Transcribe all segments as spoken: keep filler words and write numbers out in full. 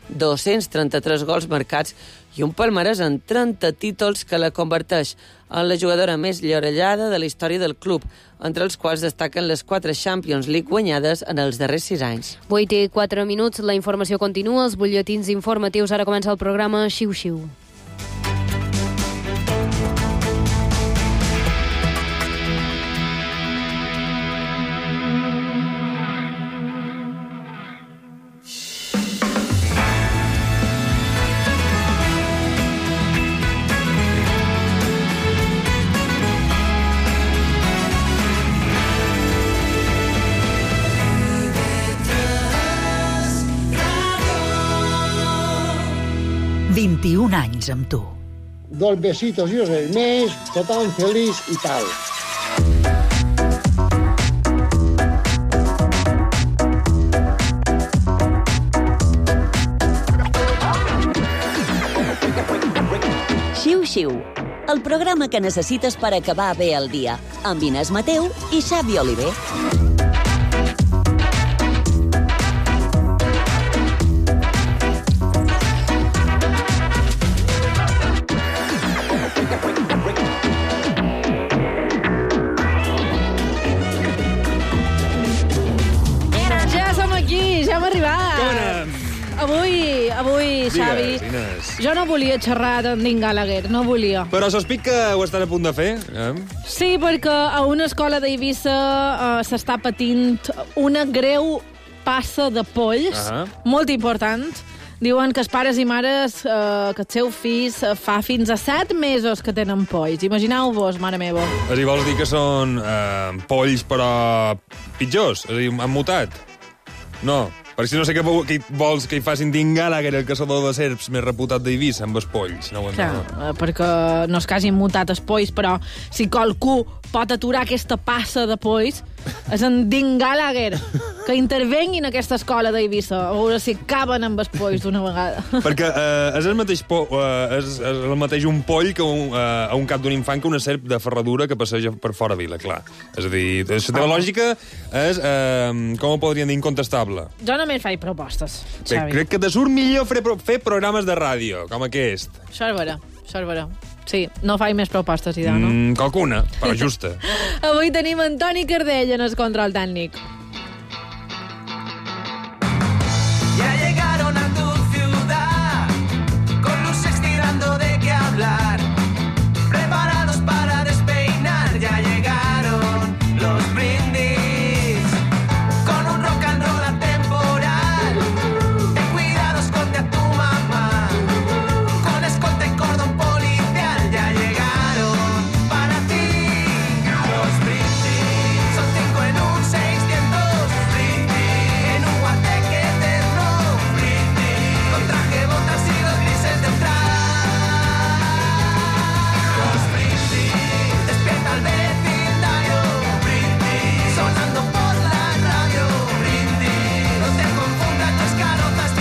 dos-cents trenta-tres gols marcats i un palmarès en trenta títols que la converteix en la jugadora més llorellada de la història del club, entre els quals destaquen les quatre Champions League guanyades en els darrers sis anys. vuit i quatre minuts, la informació continua, els butlletins informatius, ara comença el programa Xiu-Xiu. vint-i-un anys amb tu. Dos besitos i res més, tothom feliç i tal. Xiu-Xiu, el programa que necessites per acabar bé el dia, amb Inés Mateu i Xavi Oliver. Avui, avui, Xavi, Digues, jo no volia xerrar d'en Dean Gallagher, no volia. Però sospic que ho estan a punt de fer, eh? Sí, perquè a una escola d'Eivissa uh, s'està patint una greu passa de polls, uh -huh. molt important. Diuen que els pares i mares, uh, que els seus fills uh, fa fins a set mesos que tenen polls. Imagineu-vos, mare meva. És a dir, vols dir que són eh, polls però pitjors? És a dir, han mutat? No. Perquè si no sé què vols que hi facin Dean Gallagher, el caçador de serps més reputat d'Eivissa, amb els polls. No ho Clar, uh, perquè no és que hagin mutat els polls, però si qualcú pot aturar aquesta passa de polls, és en Dean Gallagher, que intervengui en aquesta escola d'Eivissa, a veure si acaben amb els polls d'una vegada. Perquè eh, és, el mateix po, eh, és, és el mateix un poll que un, eh, a un cap d'un infant que una serp de ferradura que passeja per fora vila, clar. És a dir, la teva lògica és, eh, com ho podríem dir, incontestable. Jo només faig propostes, Bé, Xavi. crec que te surt millor fer, fer programes de ràdio, com aquest. Això és vera, això és vera. Sí, no faig més propostes, Ida, no? Mm, qualcuna, però justa. Avui tenim Antoni Cardell en el control tècnic. Ya llegaron a tu ciudad, con luces tirando de qué hablar, preparados para despeinar, ya llegaron los brindis, con un rock and roll atemporal, ten cuidado, esconde a tu mamá, con escolta y cordón policial, ya llegaron para ti, los brindis, son cinco en un seiscientos, brindis, en un guateque eterno, brindis, con traje, botas y los grises de los brindis, despierta al vecindario, brindis, sonando por la radio, brindis, no te confundas tus carotas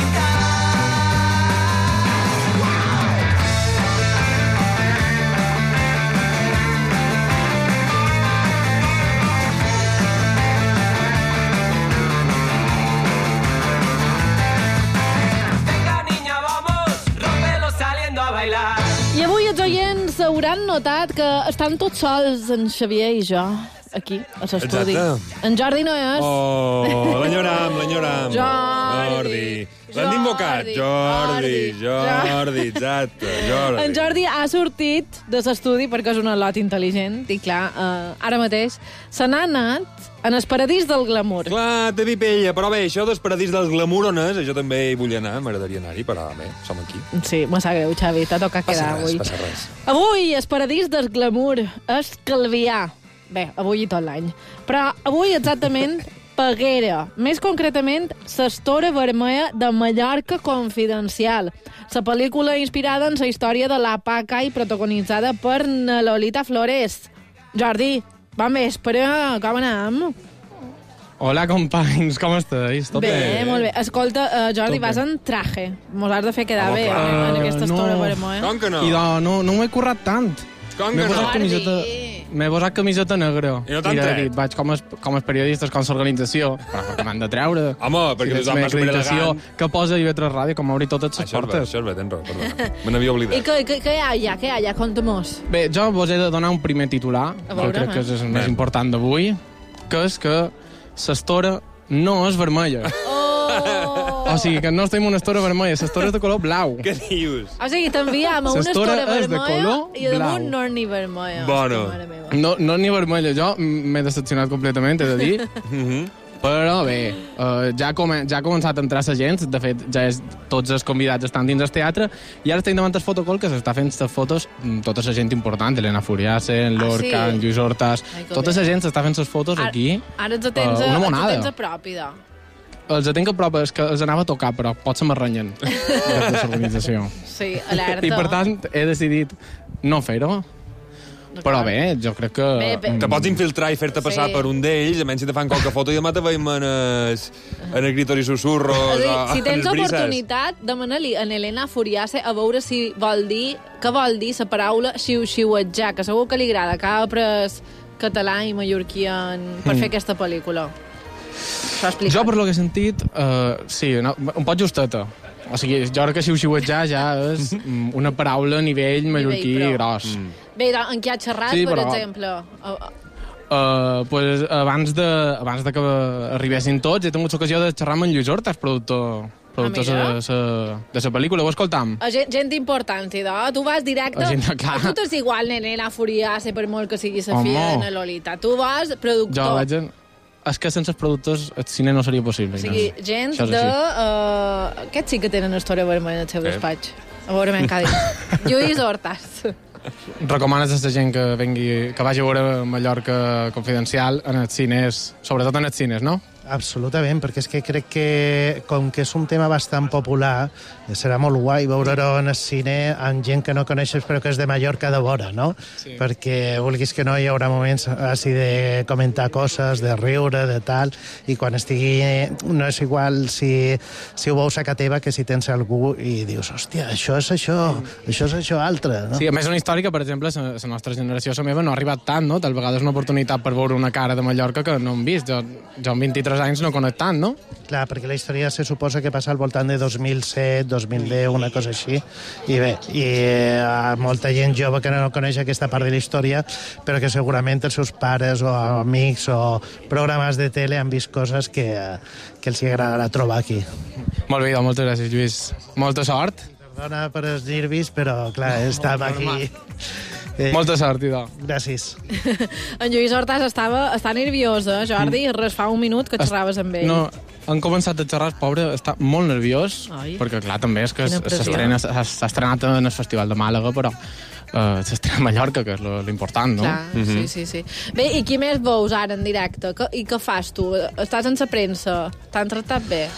Venga, niña, vamos, rómpelo saliendo a bailar. I avui els oients hauran notat que estan tots sols, en Xavier i jo, aquí, a l'estudi. Exacte. En Jordi no és. Oh, l'enyoram, l'enyoram. Jordi. Jordi. L'han invocat. Jordi, Jordi, Jordi, exacte, Jordi. En Jordi ha sortit de l'estudi perquè és un lot intel·ligent i, clar, eh, ara mateix se n'ha anat en el paradís del glamour. Clar, té pipella, però bé, això dels paradís dels glamour on és, jo també hi vull anar, m'agradaria anar-hi, però bé, som aquí. Sí, me sap greu, Xavi, t'ha tocat Passa quedar res, avui. passa res. Avui, el paradís del glamour és Calvià. Bé, avui i tot l'any. Però avui exactament Peguera, més concretament l'Estora Vermella de Mallorca Confidencial, la pel·lícula inspirada en la història de la Paca i protagonitzada per na Lolita Flores. Jordi, bon vespre, com anem? Hola, companys, com estàs? Tot Bé, bé? molt bé. Escolta, uh, Jordi, Tot vas bé. en traje. Mos has de fer quedar Home, bé clar. en, en aquesta Uh, Estora no. Vermella. Com que no? I de, no, no m'he currat tant. Com M'he que no? posat camiseta... Jordi! m'he posat camiseta negra. I no t'han Mira, he tret? dit, vaig com els, com els periodistes, com l'organització, però que m'han de treure. Home, perquè si tothom la va superelegant. acreditació que posa I V tres Ràdio, com obrir totes les Això és bé, portes. això és bé, tens raó, perdona. Me n'havia I oblidat. què, què, què hi ha allà? Què hi ha allà? Conta-mos. Bé, jo vos he de donar un primer titular, A que veure, crec que és el més Nen. important d'avui, que és que l'estora no és vermella. Oh! O sigui, que no estem en una estora vermella, l'estora és de color blau. Què dius? O sigui, t'enviam a una L'estora estora és de vermella color i a damunt blau. no és ni vermella. Bueno. Hòstia, mare meva. No, no és ni vermella, jo m'he decepcionat completament, he de dir. Mhm. Però bé, uh, ja, com, ja ha començat a entrar la gent, de fet, ja és, tots els convidats estan dins del teatre, i ara estem davant el fotocol que s'està fent les fotos, mm, tota la gent important, Elena Furiase, en Lorca, Ah, sí? en Lluís Hortas, Ai, que tota bé. la gent s'està fent les fotos Ara- aquí. Ara ens tens, Uh, a, una ens monada. tens a prop, idò. Els tinc a prop, és que els anava a tocar, però potser m'arrenyen de l'organització. Sí, alerta. I per tant, he decidit no fer-ho. Però bé, jo crec que... Bé, bé. Te pots infiltrar i fer-te passar Sí. per un d'ells, a menys si te fan qualque foto, i demà te veiem en els, en els gritos i susurros, És a dir, o si en tens els brises. oportunitat, demana-li a Elena Furiase a veure si vol dir, què vol dir la paraula xiu-xiuetjar, que segur que li agrada, que ha après català i mallorquí en, per Mm. fer aquesta pel·lícula. S'ho explica. Jo, per lo que he sentit, uh, sí, no, un poc justeta. O sigui, jo crec que xiu-xiuetjar ja és mm, una paraula a nivell mallorquí pro. gros. Mm. Bé, doncs, en què ha xerrat, Sí, per però- exemple? Uh, uh, Uh, pues, abans, de, abans de que arribessin tots, he tingut l'ocasió de xerrar amb en Lluís Hortas, productor, productor Ah, de, sa, de la pel·lícula. Ho escoltam? a gent, gent important, idò. Tu vas directe... A gent, clar. A tu t'és igual, Elena Furiase, per molt que sigui la Home. filla de na Lolita. Tu vas productor. Jo vaig... En... És que sense els productors el cine no seria possible. O sigui, Inés. gent Això és de... així. Uh, aquests sí que tenen història vermella al seu Sí. despatx. A veure, m'han dit. Lluís Hortas. Recomanes a la gent que vengui, que vagi a veure Mallorca Confidencial en els cines, sobretot en els cines, no? Absolutament, perquè és que crec que, com que és un tema bastant popular, serà molt guai veure-ho en el cine amb gent que no coneixes però que és de Mallorca de vora, no? Sí. Perquè, vulguis que no, hi haurà moments així de comentar coses, de riure, de tal, i quan estigui... No és igual si, si ho veus a casa teva que si tens algú i dius, hòstia, això és això, això és això altre, no? Sí, a més una història que, per exemple, la, la nostra generació, la meva, no ha arribat tant, no? Tal vegada és una oportunitat per veure una cara de Mallorca que no hem vist. Jo, jo amb vint-i-tres anys no conec tant, no? Clar, perquè la història se suposa que passa al voltant de dos mil set, dos mil deu, una cosa així. I bé, i eh, a molta gent jove que no coneix aquesta part de la història, però que segurament els seus pares o amics o programes de tele han vist coses que, eh, que els agradarà trobar aquí. Molt bé, doncs, moltes gràcies, Lluís. Molta sort. Perdona per els nervis, però clar, estàvem aquí... Eh, Molta sort, idò. Gràcies. En Lluís Hortas estava, està nerviós, eh, Jordi? Res fa un minut que xerraves amb ell. No, han començat a xerrar, el pobre està molt nerviós, Ai. perquè clar, també és que Quina pressió. s'estrena- s'ha s'ha estrenat en el Festival de Màlaga, però uh, s'estrena a Mallorca, que és lo, lo important, no? Clar, sí, sí, sí. Bé, i qui més veus ara en directe? Que, I què fas tu? Estàs en la premsa? T'han tractat bé?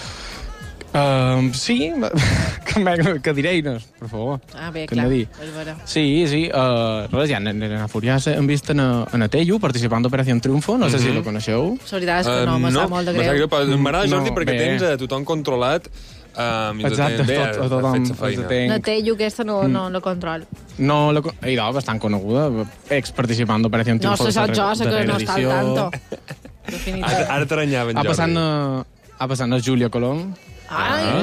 Uh, sí, que, me- que diré, Inés, per favor. Ah, bé, Què hem clar. de dir? És vera. Sí, sí, uh, res, ja en, en la Furiase hem vist en, en Atello participant d'Operació Triunfo, no sé si lo coneixeu. La veritat és que no, Eh, me no, sap molt de me sap greu. greu, però m'agrada, Jordi, No, perquè bé. tens a tothom controlat um, i Exacte, bé, tot, has- a has tothom fet sa els feina. tenc. No té, jo aquesta no, no, no control. No, la, co- idò, bastant coneguda, ex participant d'Operació No, Triunfo. se sap jo, sé que darrera no està al edició. tanto. Ara, Definitivament. ara t'aranyaven, Ha Jordi. passat, a, ha passat a Júlia Colom. Ai,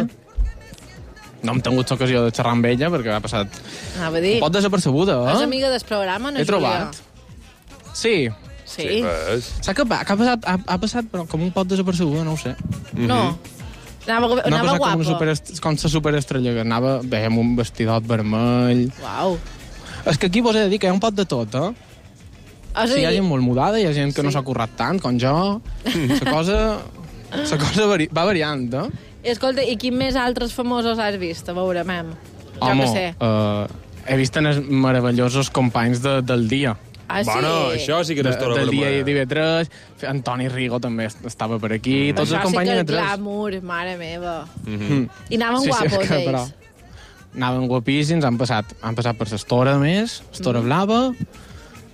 No hem tingut l'ocasió de xerrar amb ella perquè ha passat anava a dir. un pot desapercebuda, És eh? amiga del programa, no, He trobat. Sí. Sí? Sí, ves. S'ha que, que ha, passat, ha, ha passat però com un pot desapercebuda, no ho sé. No. Anava, No ha anava passat com, guapa. una super, com sa superestrella, que anava bé, amb un vestidot vermell. Uau. És que aquí vos he de dir que hi ha un pot de tot, eh? És a Sí, hi ha dir, gent molt mudada, hi ha gent que Sí. no s'ha currat tant, com jo. La cosa, la cosa vari, va variant, eh? escolta, i quin més altres famosos has vist? A veure, mem. Jo Home, que sé. uh, he vist en els meravellosos companys de, del dia. Ah, sí? Bueno, això sí que De, no estora del dia vermella. d'I V tres, Antoni Rigo també est- estava per aquí, tots Això els companys sí que d'I V és tres. glamour, mare meva. Mm. I anaven Sí, sí, guapos, és que, ells. però, anaven guapíssims, han passat, han passat per l'estora més, estora Mm. blava,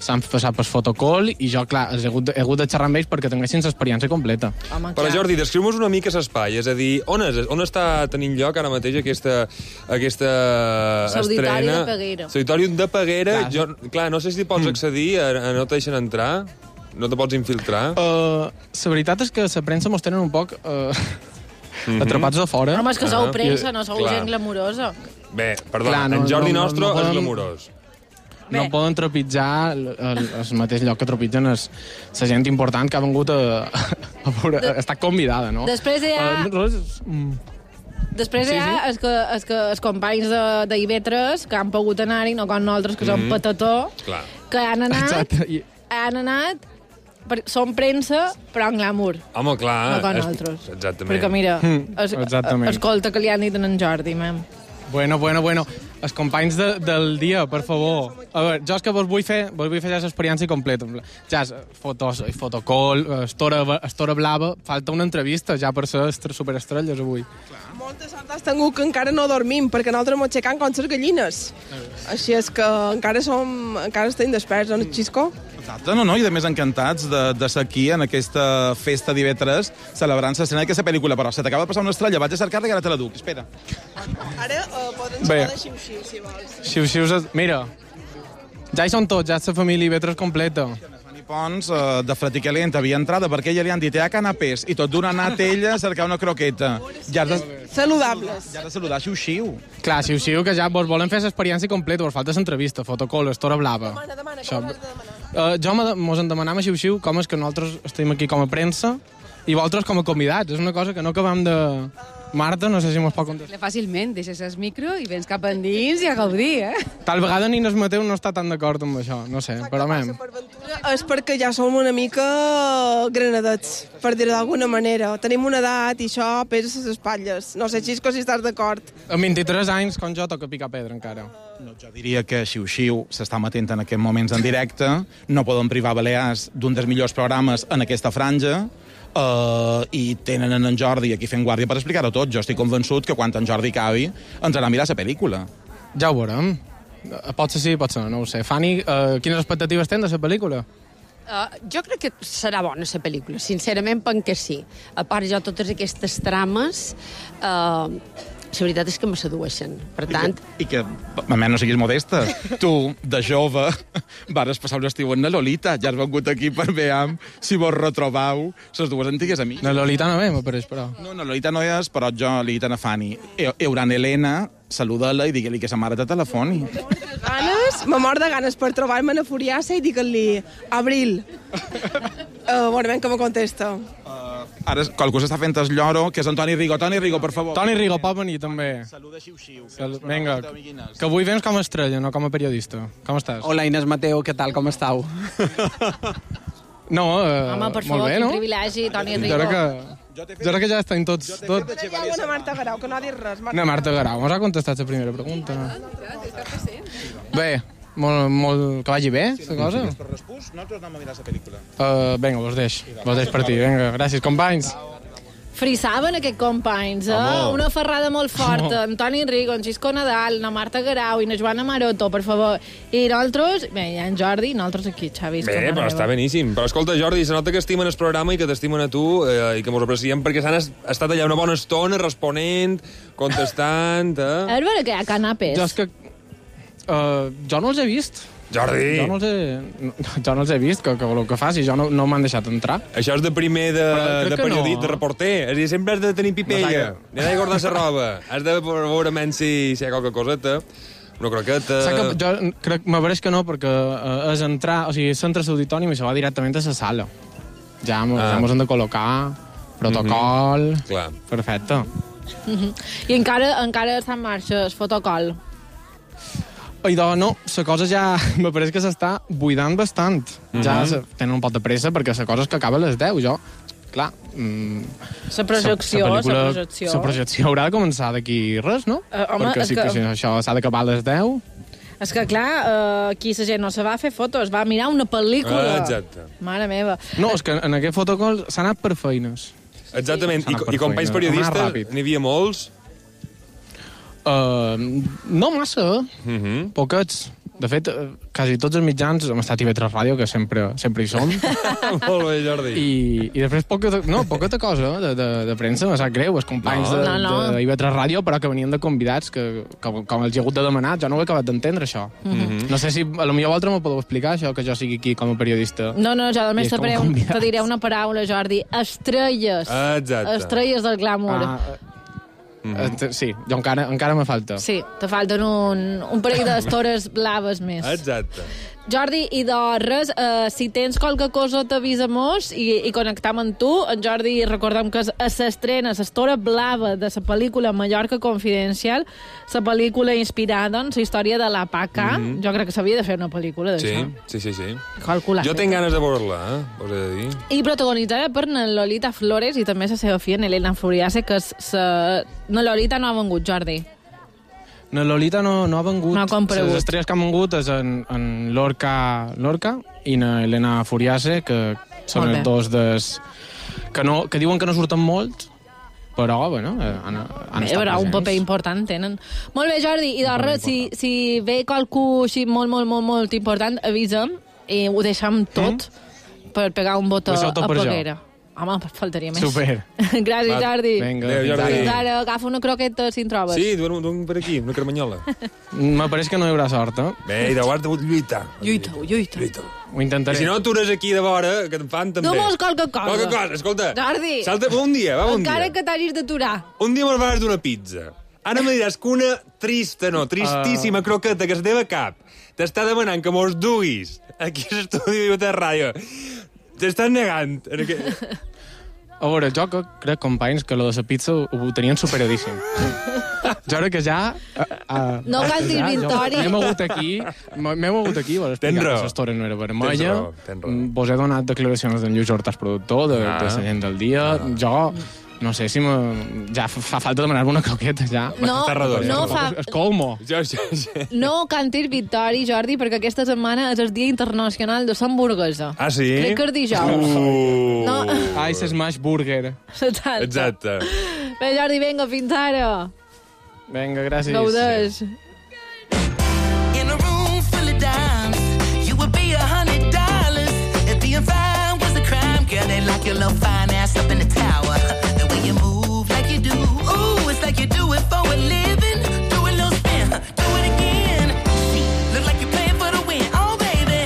s'han passat per fotocall i jo, clar, he hagut, de, he hagut de xerrar amb ells perquè tinguessin l'experiència completa. Home, Però, clar. Jordi, descriu-nos una mica l'espai, és a dir, on, és, on està tenint lloc ara mateix aquesta, aquesta L'auditori estrena? de Peguera. L'auditori de Peguera. Clar, Jo, clar, no sé si pots accedir, a, a no te deixen entrar, no te pots infiltrar. Uh, la veritat és que la premsa mos tenen un poc uh, Mhm. atrapats de fora. Home, és que sou Ah, premsa, no sou clar. gent glamurosa. Bé, perdona, Clar, no, en Jordi no, no, Nostro no és podem- glamurós. No Bé. poden trepitjar el, el, el mateix lloc que trepitgen la gent important que ha vengut a, a, veure, a estar convidada, no? Després hi ha... Uh, nosaltres, mm, Després Sí, hi ha els, que, els, que, els companys de, de I V tres que han pogut anar-hi, no com nosaltres, que som Mhm. patató, Clar. que han anat, exacte. I, han anat, per, són premsa, però en glamour. Home, clar. No com és- nosaltres. Exactament. Perquè mira, Mm, es, exactament. escolta que li han dit a en Jordi, mem. bueno, bueno, bueno. Els companys de, del dia, per favor. A veure, jo és que vos vull fer, vos vull fer ja l'experiència completa. Ja, és fotos, fotocall, estora, estora blava, falta una entrevista ja per ser estre- superestrelles avui. Molta sort has tingut que encara no dormim, perquè nosaltres ens aixecam com les gallines. Així és que encara som, encara estem desperts, no, Xisco? Exacte, no, no, i de més encantats de, de ser aquí en aquesta festa d'I V tres celebrant l'estrena d'aquesta pel·lícula, però se t'acaba de passar una estrella, vaig a cercar-la i ara te la duc, espera. Ara uh, podem Bé. xerrar de xiu-xiu, si vols. Xiu-xius, mira, ja hi són tots, ja és la família I V tres completa. Fanny Pons, uh, de Fratiquelent, havia entrada perquè ella li han dit, hi ha canapés, i tot d'una ha anat ella a cercar una croqueta. Ja has de, Saludables. ja has de saludar xiu-xiu. Clar, xiu-xiu, que ja vos volen fer l'experiència completa, vos falta l'entrevista, fotocall, estora blava. Demana, demana, Això- com has de demanar? Uh, jo me- mos en demanam a xiu-xiu com és que nosaltres estem aquí com a premsa i vosaltres com a convidats. És una cosa que no acabem de... Marta, no sé si mos pot contestar. Fàcilment, deixes el micro i vens cap endins i a gaudir, eh? Tal vegada ni el Mateu no està tan d'acord amb això, no sé, però mem. És perquè ja som una mica granadets, per dir-ho d'alguna manera. Tenim una edat i això pesa les espatlles. No sé, Xisco, si estàs d'acord. Amb vint-i-tres anys, com jo, toca picar pedra encara. No, jo diria que xiu-xiu s'està matent en aquests moments en directe, no poden privar Balears d'un dels millors programes en aquesta franja, Uh, i tenen en Jordi aquí fent guàrdia per explicar-ho tot. Jo estic convençut que quan en Jordi acabi ens anar a mirar la pel·lícula. Ja ho veurem. Uh, Pot ser sí, pot ser no, no ho sé. Fanny, uh, quines expectatives tens de la pel·lícula? Uh, jo crec que serà bona, la pel·lícula. Sincerament, penso que sí. A part, jo totes aquestes trames... Uh, la veritat és que me sedueixen. Per tant... I que, a més, no siguis modesta. Tu, de jove, vares passar un estiu en la Lolita. Ja has vengut aquí per veure si vos retrobau les dues antigues amigues. La Lolita no ve, m'apareix, però. No, no, Lolita no és, però jo li he dit a Fanny. Euran Helena, saluda-la i digue-li que sa mare te telefoni. Ganes, me mor de ganes per trobar-me a Furiassa i digue-li Abril. Uh, bueno, ben que me contesta. Ara qualcú s'està fent el lloro, que és Antoni Rigo. Toni Rigo, per favor. Toni Rigo, pot venir, també. Saluda xiu-xiu. Sal Vinga, que avui vens com a estrella, no com a periodista. Com estàs? Hola, Inés Mateu, què tal, com estàu? No, uh, Home, per molt favor, bé, quin no? privilegi, Toni Jo Rigo. crec que, jo crec que ja estem tots... tots... Hi ha una Marta Garau, que no ha dit res. No, Marta Garau, mos ha contestat la primera pregunta. Bé, molt, molt... que vagi bé, la cosa. Per respús, nosaltres anem a mirar la pel·lícula. Uh, vinga, vos deix. Vos deix partir, vinga. Gràcies, companys. Frissaven aquests companys, eh? Home. Una ferrada molt forta. En Toni Rigo, en Xisco Nadal, na Marta Garau i na Joana Maroto, per favor. I nosaltres, bé, hi ha en Jordi, i nosaltres aquí, Xavi. Bé, però està beníssim. Però escolta, Jordi, se nota que estimen el programa i que t'estimen a tu eh, i que mos apreciem perquè s'han es- estat allà una bona estona responent, contestant... Eh? És vera que hi ha canapés. Jo és que... Uh, jo no els he vist. Jordi! Jo no els he, no, jo no els he vist, que, que voleu que faci, jo no, no m'han deixat entrar. Això és de primer de, crec de que periodista, no. de reporter. És a dir, sempre has de tenir pipella. No, N'hi ha de guardar la roba. Has de veure menys si, si hi ha qualque coseta. Una croqueta... Saps que jo crec, m'apareix que no, perquè uh, és entrar, o sigui, s'entra a l'auditori i se va directament a la sala. Ja mos, Ah. ja mos hem de col·locar, protocol... Mm -hmm. Clar. Perfecte. Uh -huh. I encara, encara està en marxa el fotocol. Idò, no, la cosa ja me pareix que s'està buidant bastant. Mm -hmm. Ja Mhm. se, tenen un pot de pressa perquè la cosa és que acaba a les deu. Jo, clar... Mm, La projecció, la la pel·lícula- projecció. La projecció haurà de començar d'aquí res, no? Eh, home, perquè és si, que- si això s'ha d'acabar a les deu... És que, clar, uh, aquí la gent no se va fer fotos, va mirar una pel·lícula. Ah, exacte. Mare meva. No, és que en aquest fotocall s'ha anat per feines. Exactament. S'ha I, anat per I companys feina, hem anat periodistes, ràpid. n'hi havia molts? Uh, no massa, Uh -huh. poquets. De fet, eh, quasi tots els mitjans hem estat a I V tres Ràdio, que sempre, sempre hi som. Molt bé, Jordi. I, i després poca, no, poqueta cosa de, de, de premsa, me sap greu, els companys No. de, No, no. de I V tres Ràdio, però que venien de convidats, que, que com els hi ha hagut de demanar, jo no ho he acabat d'entendre, això. Mhm. No sé si a lo millor vosaltres m'ho podeu explicar, això, que jo sigui aquí com a periodista. No, no, jo només I és te, com preu, convidats. te diré una paraula, Jordi. Estrelles. Exacte. Estrelles del glamour. Ah, eh, sí, jo encara, encara me falta. Sí, te falten un, un parell d'estores blaves més. Exacte. Jordi, i de res, eh, si tens qualque cosa t'avisa-mos i, i connectam amb tu. En Jordi, recordem que és a s'estrena l'estora blava de la pel·lícula Mallorca Confidencial, la pel·lícula inspirada en la història de la Paca. Mhm. Jo crec que s'havia de fer una pel·lícula Sí, d'això. sí, sí, sí. Calculat. Jo tinc ganes de veure-la, eh? Us he de dir. I protagonitzada per na Lolita Flores i també la seva filla, Elena Furiase, que és sa... Na Lolita no ha vengut, Jordi. Na Lolita no, no ha vengut. No ha comparegut. Les estrelles que han vengut és en, en Lorca, Lorca i na Elena Furiase, que són Molt bé. els dos des... Que, no, que diuen que no surten molt, però, bueno, eh, han, han Bé, estat però un presents. paper important tenen. Molt bé, Jordi, i de res, si, si ve qualcú així molt, molt, molt, molt important, avisa'm i ho deixem tot per pegar un botó Ho deixeu tot a per jo. Peguera. Home, faltaria més. Super. Gràcies, Va, Jordi. Vinga, Adéu, Jordi. Fins ara, agafa una croqueta si en trobes. Sí, duem, duem per aquí, una carmanyola. Me pareix que no hi haurà sort, eh? Bé, i de guarda, lluita. Lluita, lluita. Lluita. Ho intentaré. I si no, atures aquí de vora, que te'n fan també. No vols qualque cosa. Qualque cosa, escolta. Jordi. Salta un dia, va, un Encara dia. que t'hagis d'aturar. Un dia me'l vas d'una pizza. Ara me diràs que una trista, no, tristíssima Ah. croqueta que es teva cap t'està demanant que mos duguis aquí a l'estudi de ràdio. T'estàs negant. En aquest... A veure, jo que crec, companys, que lo de la pizza ho, ho tenien superadíssim. Jo crec que ja... Uh, uh, No cantis ja, jo- Victori. M'hem hagut aquí, m'hem hagut aquí, vols Tens explicar raó. que l'estora no era Tens vermella. raó, tens raó. Mm, Vos he donat declaracions d'en Lluís Hortàs, productor, de, Ah. de la gent del dia. Jo, no sé si me... ja fa, fa falta demanar-me una croqueta, ja. No, Està redó, no ja. fa... Es colmo. Jo, jo, jo. No cantis Victori, Jordi, perquè aquesta setmana és el Dia Internacional de l'Hamburguesa. Ah, sí? Crec que és dijous. Uh. No. Ai, se smash burger. Exacte. Exacte. Bé, Jordi, vinga, fins ara. Vinga, gràcies. Gaudeix. In a room full of dimes, you would be a hundred dollars. If being fine was a crime, girl, they lock your little fine ass up in the tower. The way you move like you do, ooh, it's like you do it for a living. Do a little spin, do it again. Look like you're playing for the win, oh baby.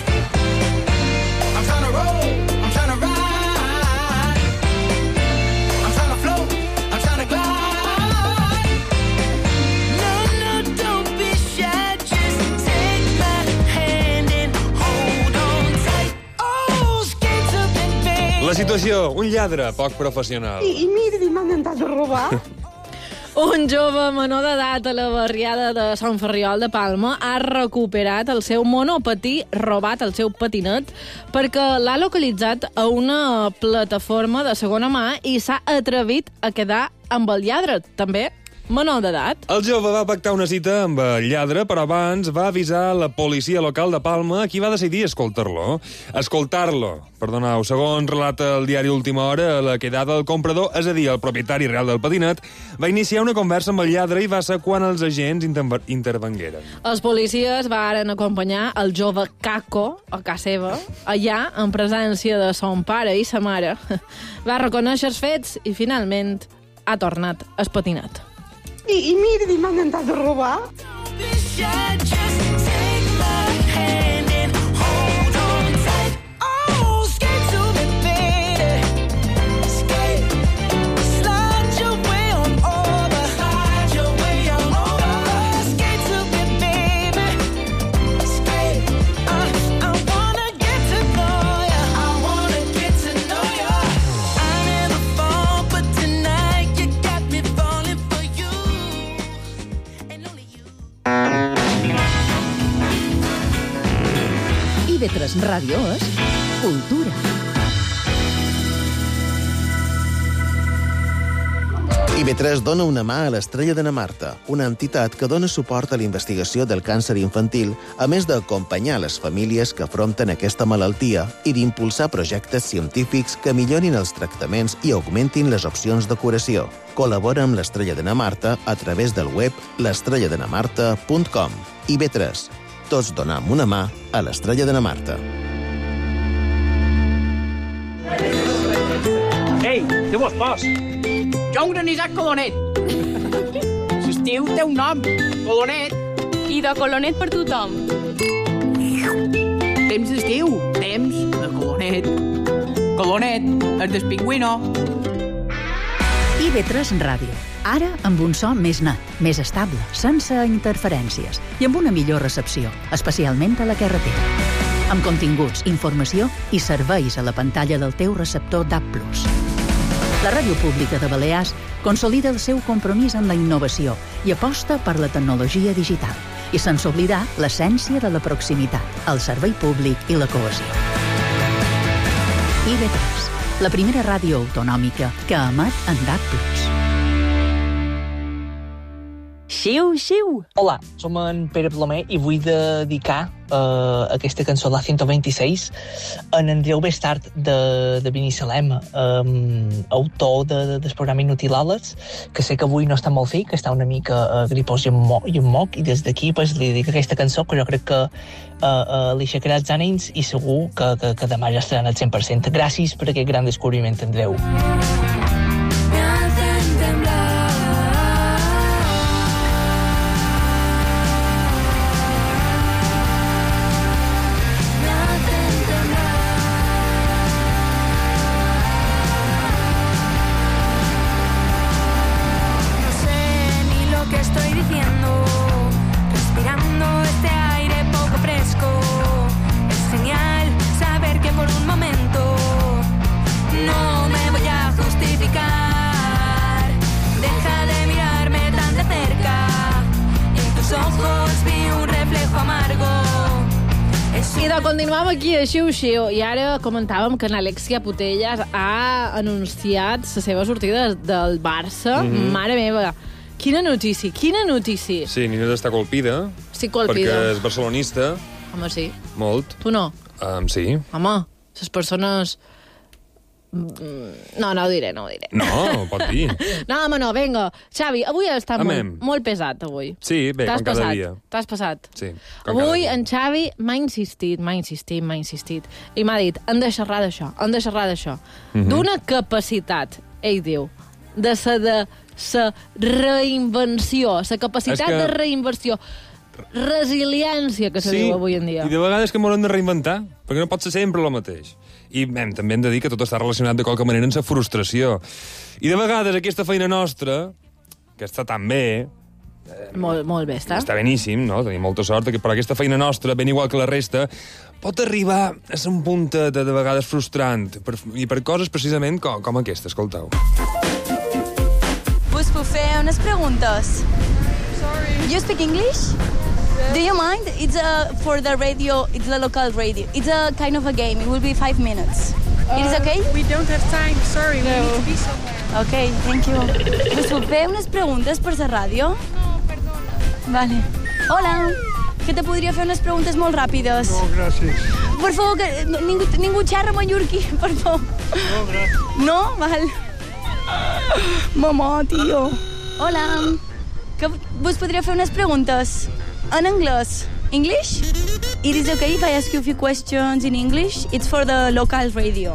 I'm tryna roll, I'm tryna ride. I'm tryna float, I'm tryna glide. No, no, don't be shy, just take my hand and hold on tight. Oh, skate to the baby. La situació, un lladre poc professional. I mira, m'han intentat robar. Un jove menor d'edat a la barriada de Sant Ferriol de Palma ha recuperat el seu monopatí, robat el seu patinet, perquè l'ha localitzat a una plataforma de segona mà i s'ha atrevit a quedar amb el lladre, també menor d'edat. El jove va pactar una cita amb el lladre, però abans va avisar la policia local de Palma, qui va decidir escoltar-lo. Escoltar-lo, perdoneu, segons relata el diari Última Hora, la quedada del comprador, és a dir, el propietari real del patinet, va iniciar una conversa amb el lladre i va ser quan els agents inter intervengueren. Els policies varen acompanyar el jove Caco a casa seva, allà, en presència de son pare i sa mare. Va reconèixer els fets i, finalment, ha tornat el patinet. I, i mira, m'han intentat robar. Don't be shy, just take my hand and hold on tight. Oh, skate to me, baby. Skate, slide your way on over. Slide your way on over. Skate to me, baby. Skate, uh, I wanna get to know ya. I wanna get to know ya. I never fall, but tonight you got me falling for you. And only you. I V tres Ràdio és cultura. I V tres dona una mà a l'Estrella de na Marta, una entitat que dona suport a la investigació del càncer infantil, a més d'acompanyar les famílies que afronten aquesta malaltia i d'impulsar projectes científics que millorin els tractaments i augmentin les opcions de curació. Col·labora amb l'Estrella de na Marta a través del web l'estrella de na marta punt com. I V tres. Tots donam una mà a l'estrella de na Marta. Ei, què vos fas? Jo un granissat colonet. L'estiu té un nom, colonet. I de colonet per tothom. Temps d'estiu, temps de colonet. Colonet, el del pingüino. I B tres Ràdio. Ara amb un so més net, més estable, sense interferències i amb una millor recepció, especialment a la carretera. Amb continguts, informació i serveis a la pantalla del teu receptor D A B plus. La Ràdio Pública de Balears consolida el seu compromís amb la innovació i aposta per la tecnologia digital, i sense oblidar l'essència de la proximitat, el servei públic i la cohesió. I B tres, la primera ràdio autonòmica que emet en D A B plus. Xiu, xiu! Hola, som en Pere Plomer i vull dedicar uh, aquesta cançó, la ciento veintiséis, en Andreu Bestart de, de Binissalem, um, autor de, de, del programa Inutilables, que sé que avui no està molt fi, que està una mica uh, gripós i un, mo, i un moc, i des d'aquí pues, li dic aquesta cançó, que jo crec que uh, uh, li aixecarà els ànims i segur que, que, que demà ja estaran al cent per cent. Gràcies per aquest gran descobriment, Andreu. Continuem aquí a Xiu-Xiu i ara comentàvem que Alexia Putellas ha anunciat la seva sortida del Barça. Mm-hmm. Mare meva, quina notícia, quina notícia. Sí, Nina està colpida. Sí, colpida. Perquè és barcelonista. Home, sí. Molt. Tu no? Um, sí. Home, les persones... No, no ho diré, no ho diré. No, pot dir. No, home, no, vinga. Xavi, avui has estat Amem. molt, molt pesat, avui. Sí, bé, com cada passat, dia. T'has passat. Sí, avui en Xavi m'ha insistit, m'ha insistit, m'ha insistit. I m'ha dit, hem de xerrar d'això, hem de xerrar d'això. Mm-hmm. D'una capacitat, ell diu, de sa de sa reinvenció, sa capacitat que... de reinversió, resiliència, que se sí, diu avui en dia. I de vegades que m'haurem de reinventar, perquè no pot ser sempre el mateix. I hem, també hem de dir que tot està relacionat de qualque manera amb la frustració. I de vegades aquesta feina nostra, que està tan bé... Eh, molt, molt bé, està. Està beníssim, no? Tenim molta sort, però aquesta feina nostra, ben igual que la resta, pot arribar a ser un punt de, de vegades frustrant, per, i per coses precisament com, com aquesta, escolteu. Us puc fer unes preguntes? Sorry. You speak English? Yeah. Do you mind? It's uh, for the radio, it's the local radio. It's a kind of a game. It will be five minutes. Uh, it is okay? We don't have time, sorry. No. We need to be somewhere. Okay, thank you. Us puc fer unes preguntes per la ràdio? No, perdona. Vale. Hola. Que te podria fer unes preguntes molt ràpides. No, gràcies. Per favor, que ningú, ningú xerra mallorquí, per favor. No, gràcies. No? Val. Mamà, tio. Hola. Que vos podria fer unes preguntes en anglès. English? It is okay if I ask you a few questions in English? It's for the local radio.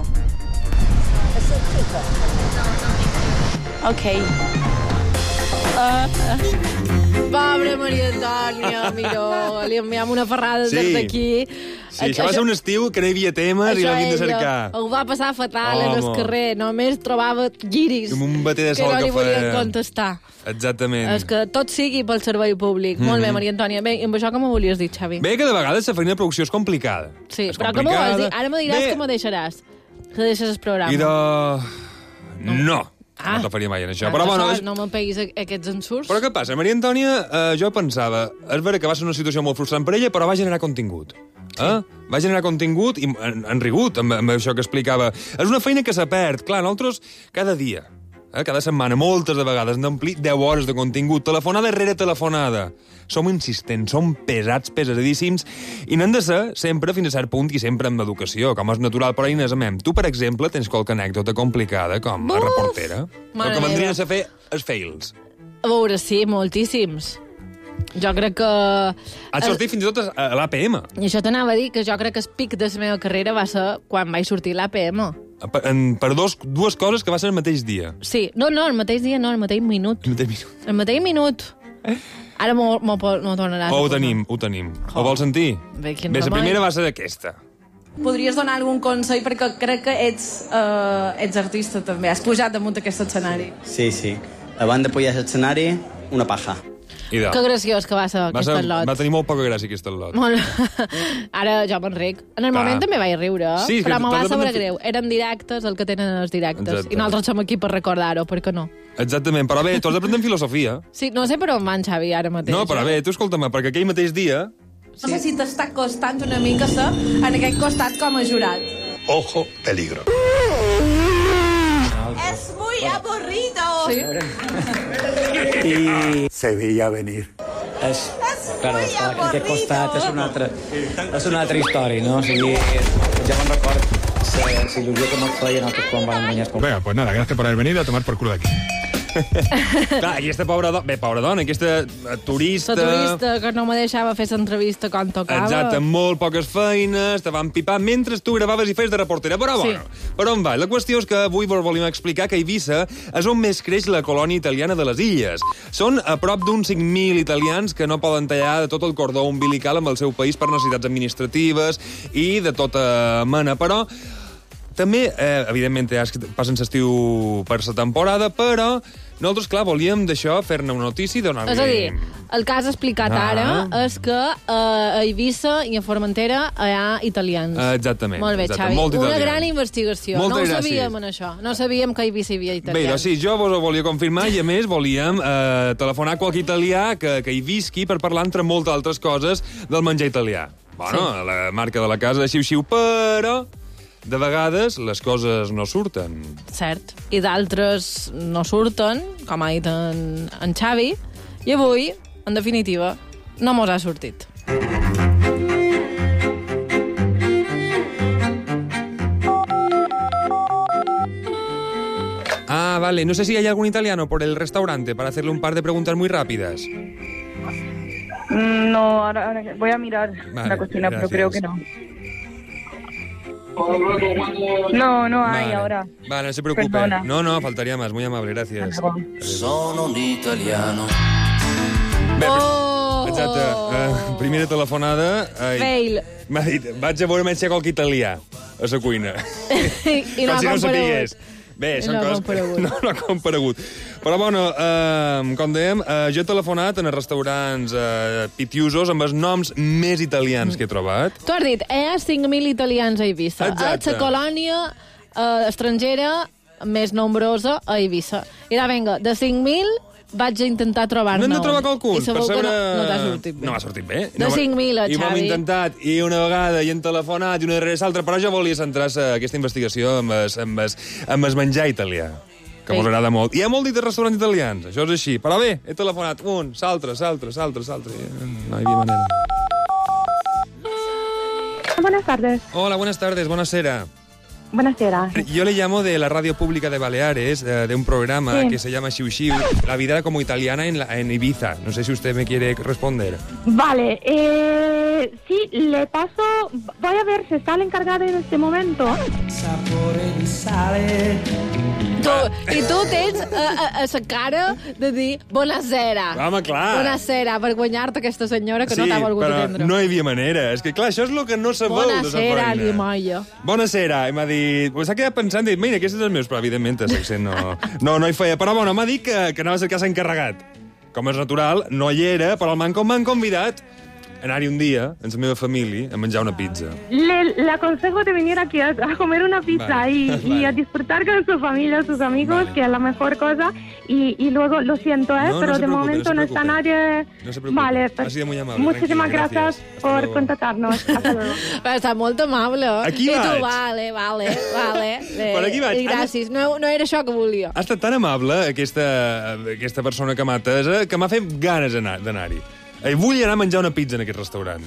Okay. Uh, uh. Pobre Maria Antònia, miró, li enviem una ferrada sí. des d'aquí. Sí, això va ser un estiu que no hi havia temes i l'havien de cercar. Ho va passar fatal oh, en el carrer, només trobava guiris amb un bater de sol que no li que volien feia... contestar. Exactament. És que tot sigui pel servei públic. Mm-hmm. Molt bé, Maria Antònia. Bé, i amb això com ho volies dir, Xavi? Bé, que de vegades la feina de producció és complicada. Sí, és però complicada. com ho vols dir? Ara me diràs bé. que m'ho deixaràs. Que deixes el programa. I de... No. no. Ah. No te faria mai en això. Ah, però, bueno, és... No me'n peguis aquests ensurts. Però què passa? Maria Antònia, eh, jo pensava, és vera que va ser una situació molt frustrant per ella, però va generar contingut. Sí. Eh? Va generar contingut i han, han rigut amb, amb això que explicava. És una feina que se perd. Clar, nosaltres cada dia, eh, cada setmana, moltes de vegades, hem d'omplir deu hores de contingut, telefonada rere telefonada. Som insistents, som pesats, pesadíssims, i n'hem de ser sempre fins a cert punt i sempre amb educació, com és natural, però Inés, amem, tu, per exemple, tens qualque anècdota complicada, com a reportera, el que vendrien a fer els fails. A veure, sí, moltíssims. Jo crec que... Ha sortit fins i tot a l'A P M. I això t'anava a dir, que jo crec que el pic de la meva carrera va ser quan vaig sortir l'A P M. Per, en, per dos, dues coses que va ser el mateix dia. Sí, no, no, el mateix dia, no, el mateix minut. El mateix minut. El mateix minut. Ara m'ho tornaràs. Oh, ho tenim, ho tenim. Oh. Ho vols sentir? Bé, Bé, la primera va ser aquesta. Podries donar algun consell, perquè crec que ets, uh, ets artista també. Has pujat damunt d'aquest escenari. Sí, sí. Abans de pujar a l'escenari, una paja. Ideal. Que graciós que va ser va aquest ser, lot. Va tenir molt poca gràcia aquest lot. Molt... Ara jo m'enric. En el Clar. moment també vaig riure, Sí, però que me va tot saber depèn de- greu. Eren directes, el que tenen els directes. Exacte. I nosaltres som aquí per recordar-ho, per què no? Exactament, però bé, tu has d'aprendre en filosofia. Sí, no sé per on van, Xavi, ara mateix. No, però bé, tu escolta'm, perquè aquell mateix dia... No sé si t'està costant una mica ser en aquest costat com a jurat. Ojo, peligro. Es muy aburrido. Sí. Y se veía venir. És, claro, està en aquest costat és una altra, és una altra història, no? O sigui, ja me'n record la il·lusió que me'n feia nosaltres quan van guanyar el Venga, pues nada, gracias por haber venido a tomar por culo d'aquí. Clar, aquesta pobra dona, bé, pobra dona, aquesta eh, turista... La turista que no me deixava fer l'entrevista quan tocava. Exacte, amb molt poques feines, te van pipar mentre tu gravaves i feies de reportera. Però, Sí. bueno, per on va? La qüestió és que avui vos volíem explicar que a Eivissa és on més creix la colònia italiana de les illes. Són a prop d'uns cinc mil italians que no poden tallar de tot el cordó umbilical amb el seu país per necessitats administratives i de tota mena, però... També, eh, evidentment, ja passen l'estiu per la temporada, però nosaltres, clar, volíem d'això fer-ne una notícia i donar-li... És a dir, el que has explicat Ah. ara és que eh, a Eivissa i a Formentera hi ha italians. Eh, exactament. Molt bé, exacte, Xavi. molt Una italià. gran investigació. Moltes no ho gràcies. sabíem, en això. No sabíem que a Eivissa hi havia Bé, italians. doncs sí, jo vos ho volia confirmar i, a més, volíem eh, telefonar a qualque italià que, que hi visqui per parlar entre moltes altres coses del menjar italià. Bueno, Sí. la marca de la casa, xiu-xiu, però... De vegades les coses no surten. Cert. I d'altres no surten, com ha dit en, en Xavi, i avui, en definitiva, no mos ha sortit. Ah, vale. No sé si hay algún italiano por el restaurante para hacerle un par de preguntas muy rápidas. No, ahora, ahora voy a mirar Vale, la cocina, gracias. pero creo que no. No, no hay Vale. ahora. Vale, no se preocupe. Perdona. No, no, faltaría más. Muy amable, gracias. Sono un italiano. Bé, Oh! exacte. Uh, primera telefonada... ai, Fail. M'ha dit, vaig a veure menys qualque italià a la cuina. I no Com ha si no comparegut. sapigués. Bé, I són no ha coses que comparegut. no, no ha comparegut. Però, bueno, eh, com dèiem, eh, jo he telefonat en els restaurants eh, pitiusos amb els noms més italians que he trobat. Tu has dit, hi ha cinc mil italians a Eivissa. Exacte. És la colònia eh, estrangera més nombrosa a Eivissa. I ara, vinga, de cinc mil vaig a intentar trobar-ne No hem de un. trobar qualcun. I segur per saber... que no, no t'ha sortit bé. No m'ha sortit bé. De no, cinc mil, I ho hem Xavi. intentat, i una vegada, i hem telefonat, i una darrere l'altra, però jo volia centrar aquesta investigació amb es, amb es, amb es menjar italià, que Sí. mos agrada molt. Hi ha molt dit de restaurants italians, això és així. Però bé, he telefonat un, l'altre, l'altre, l'altre, l'altre. No hi havia manera. Buenas tardes. Hola, buenas tardes, buonasera. Buonasera. Yo le llamo de la radio pública de Baleares, eh, de un programa Sí. que se llama Xiu Xiu, la vida como italiana en, la- en Ibiza. No sé si usted me quiere responder. Vale, eh, sí, le paso. Voy a ver si está el encargado en este momento. Tu, I tu tens a, a, a la cara de dir bonasera. Home, clar. Bonasera, per guanyar-te aquesta senyora que no t'ha volgut però atendre. no hi havia manera. És que, clar, això és el que no se veu de la Bonasera, feina. Limoia. Bonasera. I m'ha dit... Pues s'ha quedat pensant, dit, mira, aquest és el meu, però evidentment l'accent no, no, no hi feia. Però, bueno, m'ha dit que, que anava a cercar s'encarregat. Com és natural, no hi era, però el manco m'han convidat a anar-hi un dia, amb la meva família, a menjar una pizza. Le, le aconsejo de venir aquí a, a comer una pizza Vale, y, vale. y a disfrutar con su familia, sus amigos, que es la mejor cosa. Y, y luego, lo siento, ¿eh? No, no pero se de preocupe, momento no no, se está preocupe. nadie. No se preocupe. Vale, Ha pues, sido muy amable, muchísimas tranquila, gracias, gracias. Hasta por luego. contactarnos. Hasta luego. Va estar molt amable. Aquí I tu, vaig. vale, vale, vale. Bé, Per aquí vaig. I gràcies. No, no era això que volia. Ha estat tan amable aquesta, aquesta persona que m'ha atesa que m'ha fet ganes d'anar- d'anar-hi. I vull anar a menjar una pizza en aquest restaurant.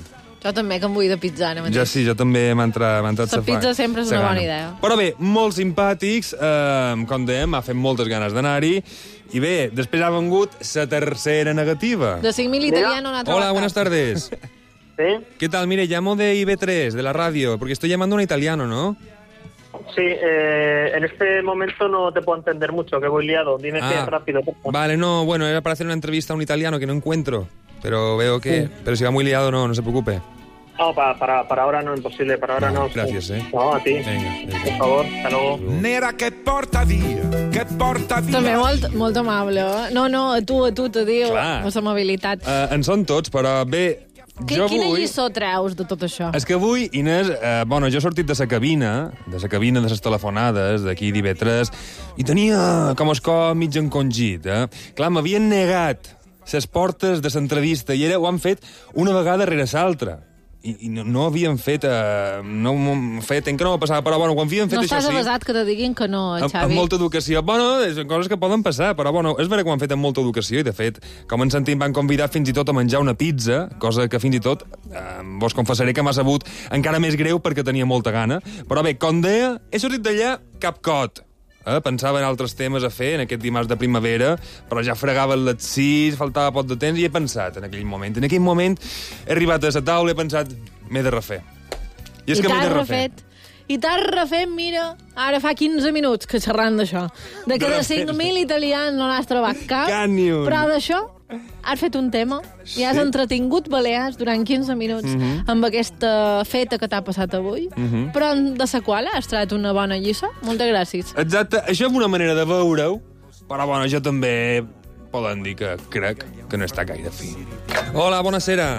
Jo també, que em vull de pizza ara mateix. Jo sí, jo també m'ha entrat... m'ha entrat La sa pizza fa- sempre és sa una gana. bona idea. Però bé, molt simpàtics, eh, com dèiem, m'ha fet moltes ganes d'anar-hi, i bé, després ha vengut la tercera negativa. De cinc mil italiano una altra Hola, vegada. buenas tardes. ¿Sí? ¿Qué tal? Mire, llamo de I B tres, de la radio, porque estoy llamando a un italiano, ¿no? Sí, eh, en este momento no te puedo entender mucho, que voy liado. Dime Ah. que rápido. por favor. Vale, no, bueno, era para hacer una entrevista a un italiano que no encuentro, pero veo que... Sí. Pero si va muy liado, no, no se preocupe. No, para, para, para ahora no, imposible, para ahora no. Gracias, eh. No, a ti. Por favor, hasta luego. Nera che porta via, che porta via. També molt, molt amable. Eh? No, no, a tu, a tu, te diu. Clar. Amb l'amabilitat. Uh, en són tots, però bé, Que, jo quina vull... lliçó treus de tot això? És que avui, Inés, eh, bueno, jo he sortit de sa cabina, de sa cabina de les telefonades, d'aquí d'I B tres, i tenia com el cor mig encongit, eh? Clar, m'havien negat les portes de l'entrevista i era, ho han fet una vegada rere l'altra. I, i no, no havien fet... Eh, no, feia temps que no m'ha passat, però bueno, quan havien fet No això estàs sí... avasat que te diguin que no, Amb, Xavi. amb molta educació. Bueno, són coses que poden passar, però bueno, és vera que ho han fet amb molta educació i, de fet, com ens sentim, van convidar fins i tot a menjar una pizza, cosa que fins i tot, eh, vos confessaré que m'ha sabut encara més greu perquè tenia molta gana. Però bé, com deia, he sortit d'allà cap cot. Eh? Pensava en altres temes a fer en aquest dimarts de primavera, però ja fregaven les sis, faltava poc de temps, i he pensat en aquell moment. En aquell moment he arribat a la taula i he pensat, m'he de refer. I és I que m'he t'has de refer. refet. I t'has refet, mira, ara fa quinze minuts que xerrant d'això. De que de cinc mil italians no n'has trobat cap, Cap ni un. però d'això has fet un tema i has Sí. entretingut Balears durant quinze minuts Mhm. amb aquesta feta que t'ha passat avui, Mhm. però de la qual has tret una bona lliçó. Moltes gràcies. Exacte, això és una manera de veure-ho, però bueno, jo també poden dir que crec que no està gaire fi. Hola, buonasera.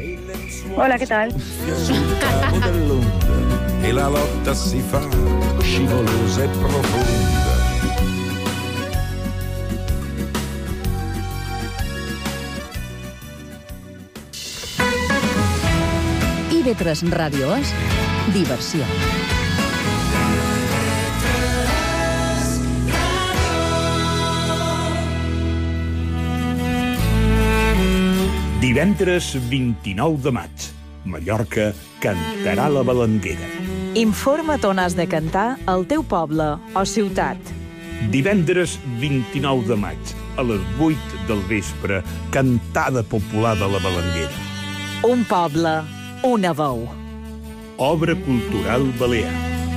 Hola, ¿qué tal? Cabo dell'onda e la lotta si fa scivolosa e profonda. I B tres Ràdio és diversió. Divendres vint-i-nou de maig, Mallorca cantarà la Balanguera. Informa't on has de cantar al teu poble o ciutat. Divendres vint-i-nou de maig, a les vuit del vespre, cantada popular de la Balanguera. Un poble, una veu. Obra cultural balear.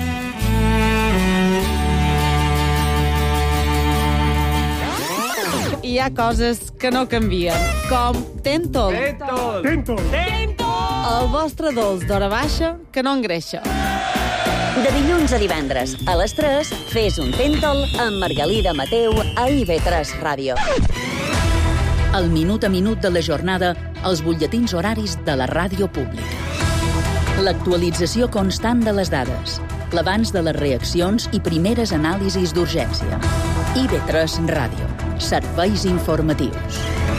Hi ha coses que no canvien, com Tentol. Tentol! El vostre dolç d'hora baixa que no engreixa. De dilluns a divendres, a les tres, fes un Tentol amb Margalida Mateu a I B tres Ràdio. El minut a minut de la jornada, els butlletins horaris de la ràdio pública. L'actualització constant de les dades, l'abans de les reaccions i primeres anàlisis d'urgència. I B tres Ràdio. Serveis informatius.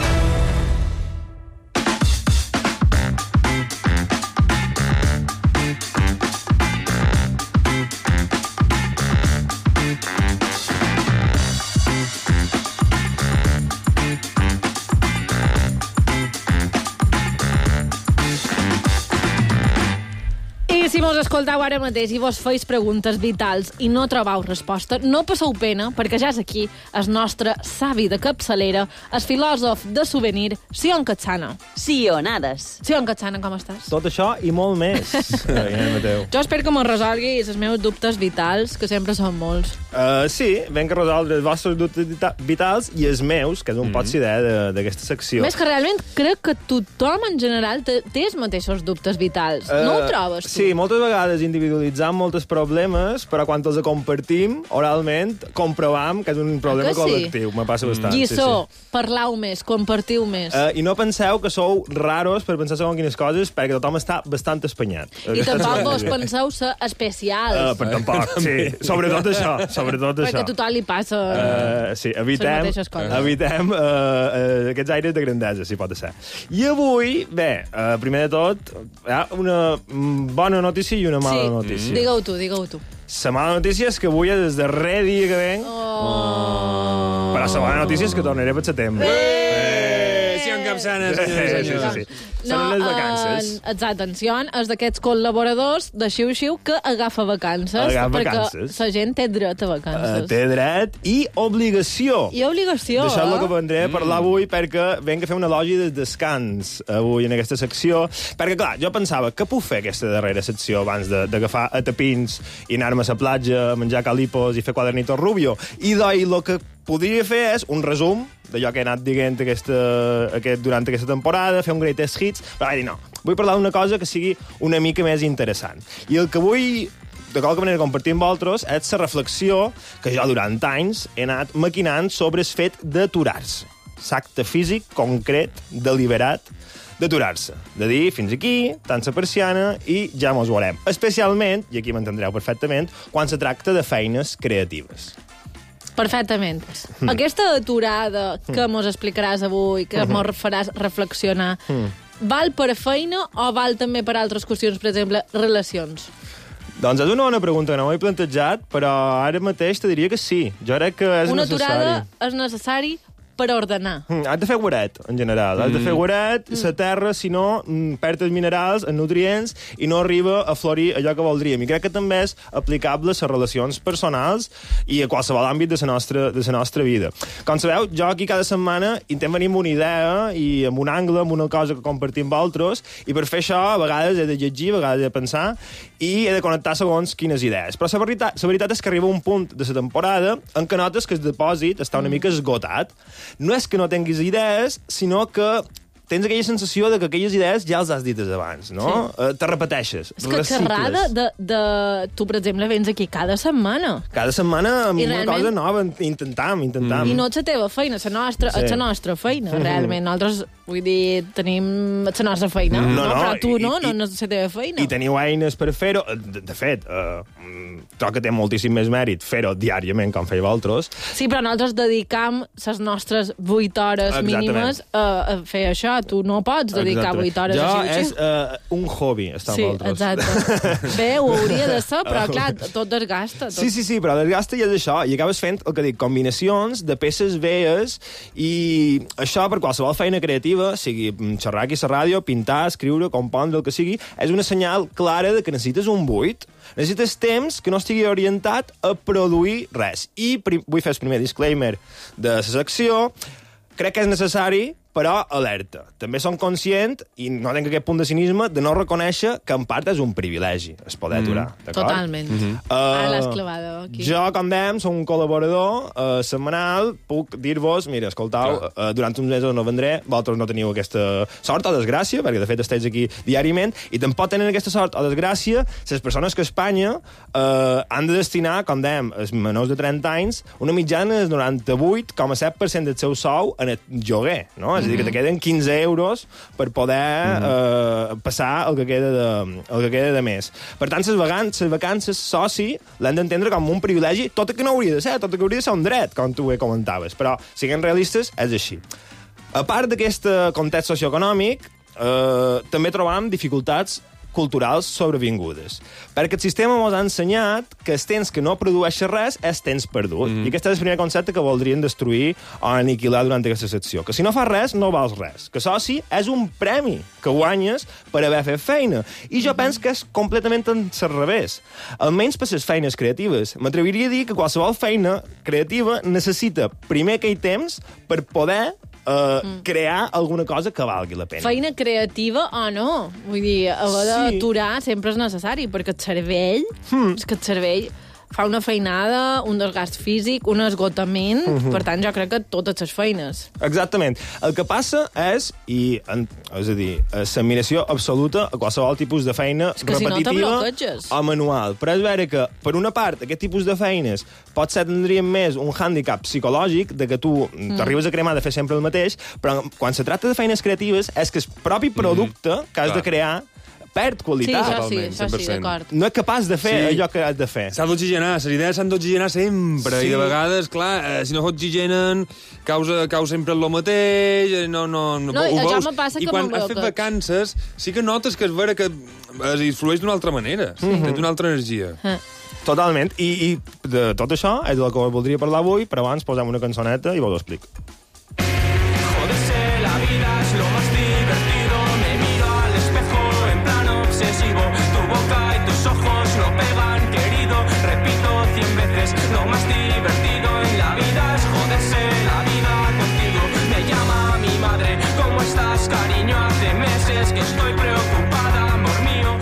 I si mos escoltau ara mateix i vos feis preguntes vitals i no trobau resposta, no passeu pena, perquè ja és aquí el nostre savi de capçalera, el filòsof de souvenir, Sion Catsana. Sionades. Sion Catsana, com estàs? Tot això i molt més. Inés Mateu. Jo espero que me resolguis els meus dubtes vitals, que sempre són molts. Uh, sí, venc a resoldre els vostres dubtes vita- vitals i els meus, que és un mm. pot ser idea d'aquesta secció. Més que realment crec que tothom en general té, té els mateixos dubtes vitals. Uh, no ho trobes, tu? Sí, moltes vegades individualitzam molts problemes, però quan els compartim oralment, comprovam que és un problema que sí? col·lectiu. Me passa bastant. Lliçó, sí, sí. parlau més, compartiu més. Uh, I no penseu que sou raros per pensar segons quines coses, perquè tothom està bastant espanyat. I tampoc vos penseu ser especials. Uh, per tampoc, sí. Sobretot això, sobretot perquè això. a tothom li passa... Uh, sí, evitem, les mateixes coses. evitem uh, uh, aquests aires de grandesa, si pot ser. I avui, bé, uh, primer de tot, hi ha una mm, bona notícia i una mala sí. notícia. Digue-ho tu, digue-ho tu. La mala notícia és que avui és el darrer dia que venc, oh. però la bona notícia és que tornaré per setembre. Eh, Sion capçana, senyors i senyors. Sí, sí, sí. Són unes vacances. Uh, exacte, atenció, és d'aquests col·laboradors de xiu-xiu que agafa vacances. Agafa perquè vacances. la gent té dret a vacances. Uh, té dret i obligació. I obligació, D'això és eh? el que vendré a parlar avui, perquè venc a fer un elogi de descans avui en aquesta secció. Perquè, clar, jo pensava, què puc fer aquesta darrera secció abans d'agafar a tapins i anar-me a la platja, a menjar calipos i fer quadernitos rubio? I d'oi, el que podria fer és un resum d'allò que he anat dient aquesta, aquest, durant aquesta temporada, fer un greatest hits, però vaig dir, no, vull parlar d'una cosa que sigui una mica més interessant. I el que vull de qualque manera compartir amb vosaltres és la reflexió que jo durant anys he anat maquinant sobre el fet d'aturar-se. L'acte físic, concret, deliberat, d'aturar-se. De dir, fins aquí, tant la persiana i ja mos veurem. Especialment, i aquí m'entendreu perfectament, quan se tracta de feines creatives. Perfectament. Mm. Aquesta aturada que mos explicaràs avui, que Mm-hmm. mos faràs reflexionar, Mm. val per feina o val també per altres qüestions, per exemple, relacions? Doncs és una bona pregunta que no m'he plantejat, però ara mateix te diria que sí. Jo crec que és Una necessari. aturada és necessari per ordenar. Mm, has de fer guaret, en general. Has de fer guaret, la terra, si no, mm, perd els minerals, els nutrients, i no arriba a florir allò que voldríem. I crec que també és aplicable a les relacions personals i a qualsevol àmbit de la nostra, de la nostra vida. Com sabeu, jo aquí cada setmana intent venir amb una idea i amb un angle, amb una cosa que compartim amb altres, i per fer això a vegades he de llegir, a vegades he de pensar, i he de connectar segons quines idees. Però la veritat, la veritat és que arriba un punt de la temporada en què notes que el depòsit està una mica esgotat. No és que no tinguis idees, sinó que tens aquella sensació de que aquelles idees ja els has dites abans, no? Sí. Uh, te repeteixes, És que recicles. xerrada de, de... Tu, per exemple, vens aquí cada setmana. Cada setmana amb I una realment- cosa nova, intentam, intentam. I no és la teva feina, la nostra, Sí. és la nostra feina, Mhm. realment. Nosaltres, vull dir, tenim la nostra feina, Mm. no, No, no, però tu i- no, i- no, no és la teva feina. I teniu eines per fer-ho. De, de fet, uh, trobo que té moltíssim més mèrit fer-ho diàriament, com feia vosaltres. Sí, però nosaltres dedicam les nostres vuit hores Exactament. mínimes a, a fer això. Tu no pots dedicar Exactament. vuit hores jo a xiu-xiu. és uh, un hobby, estar Sí, amb vosaltres. exacte. Bé, ho hauria de ser, però clar, tot desgasta. Tot. Sí, sí, sí, però desgasta i és això. I acabes fent, el que dic, combinacions de peces veies i això per qualsevol feina creativa, sigui xerrar aquí a la ràdio, pintar, escriure, compondre, el que sigui, és una senyal clara de que necessites un buit, necessites temps que no estigui orientat a produir res. I prim, vull fer el primer disclaimer de la secció. Crec que és necessari, però alerta. També som conscient, i no tinc aquest punt de cinisme, de no reconèixer que en part és un privilegi es poder aturar. Mm. Totalment. Mm -hmm. uh, Ara l'has clavada aquí. Jo, com dèiem, som un col·laborador uh, setmanal, puc dir-vos, mira, escoltau, uh, durant uns mesos no vendré, vosaltres no teniu aquesta sort o desgràcia, perquè de fet esteu aquí diàriament, i tampoc tenen aquesta sort o desgràcia les persones que a Espanya uh, han de destinar, com dèiem, els menors de trenta anys, una mitjana del noranta-vuit coma set per cent del seu sou en el lloguer, no? És a dir, que te queden quinze euros per poder uh, passar el que queda de, el que queda de mes. Per tant, les vacances, les vacances soci, l'han d'entendre com un privilegi, tot i que no hauria de ser, tot i que hauria de ser un dret, com tu bé comentaves. Però, siguem realistes, és així. A part d'aquest context socioeconòmic, eh, també trobam dificultats culturals sobrevingudes. Perquè el sistema ens ha ensenyat que el temps que no produeix res és temps perdut. Mm. I aquest és el primer concepte que voldrien destruir o aniquilar durant aquesta secció. Que si no fas res, no vals res. Que soci és un premi que guanyes per haver fet feina. I jo mm. penso que és completament al revés. Almenys per les feines creatives. M'atreviria a dir que qualsevol feina creativa necessita primer aquell temps per poder Uh, mm. crear alguna cosa que valgui la pena. Feina creativa o no? Vull dir, haver d'aturar sí. sempre és necessari, perquè el cervell, mm. és que el cervell fa una feinada, un desgast físic, un esgotament, mm-hmm. per tant, jo crec que totes les feines. Exactament. El que passa és, i en, és a dir, l'admiració absoluta a qualsevol tipus de feina és que repetitiva si no o manual. Però és vera que, per una part, aquest tipus de feines pot ser tindrien més un hàndicap psicològic de que tu mm. t'arribes a cremar de fer sempre el mateix, però quan se tracta de feines creatives és que el propi producte mm. que has Clar. de crear perd qualitat. Sí, això sí, això sí, d'acord. No és capaç de fer sí. allò que has de fer. S'ha d'oxigenar, les idees s'han d'oxigenar sempre, sí. i de vegades, clar, eh, si no s'oxigenen, causa, causa sempre el mateix, eh, no, no, no, no ho això veus. me passa I que quan m'ho has fet veu vacances, sí que notes que és vera que es influeix d'una altra manera, sí. mm-hmm. d'una altra energia. Ah. Totalment. I, I de tot això és del que voldria parlar avui, però abans posem una cançoneta i vos ho explico. Joderse la vida es lo sabes que estoy preocupada, amor mío.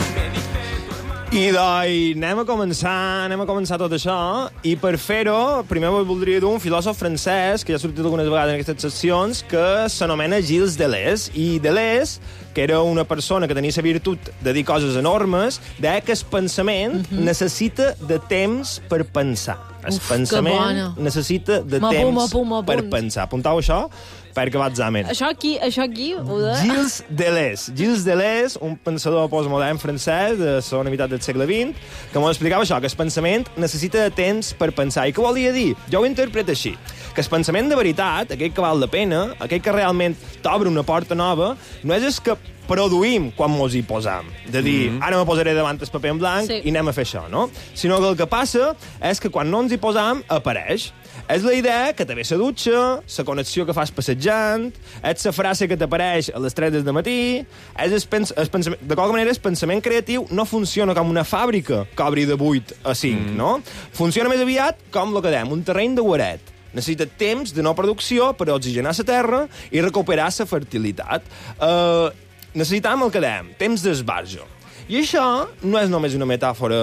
I doncs anem a començar, anem a començar tot això, i per fer-ho, primer voldria dir un filòsof francès, que ja ha sortit algunes vegades en aquestes seccions, que s'anomena Gilles Deleuze. I Deleuze, que era una persona que tenia la virtut de dir coses enormes, deia que el pensament uh-huh. necessita de temps per pensar. El Uf, pensament necessita de m'apunt, temps m'apunt, m'apunt. per pensar. Apuntau això per acabar l'examen. Això aquí, això aquí... Ho de... Gilles Deleuze. Gilles Deleuze, un pensador postmodern francès de la segona meitat del segle vint, que m'ho explicava això, que el pensament necessita de temps per pensar. I què volia dir? Jo ho interpreto així, que el pensament de veritat, aquell que val la pena, aquell que realment t'obre una porta nova, no és el que produïm quan mos hi posam. De dir, mm-hmm. ara me posaré davant el paper en blanc sí. i anem a fer això, no? Sinó que el que passa és que quan no ens hi posam, apareix. És la idea que te ve la dutxa, la connexió que fas passejant, és la frase que t'apareix a les tres del matí, és el pens el pensament... De qualque manera, el pensament creatiu no funciona com una fàbrica que obri de vuit a cinc, mm. no? Funciona més aviat com el que dèiem, un terreny de guaret. Necessita temps de no producció per oxigenar la terra i recuperar la fertilitat. Uh, necessitam el que dèiem, temps d'esbarjo. I això no és només una metàfora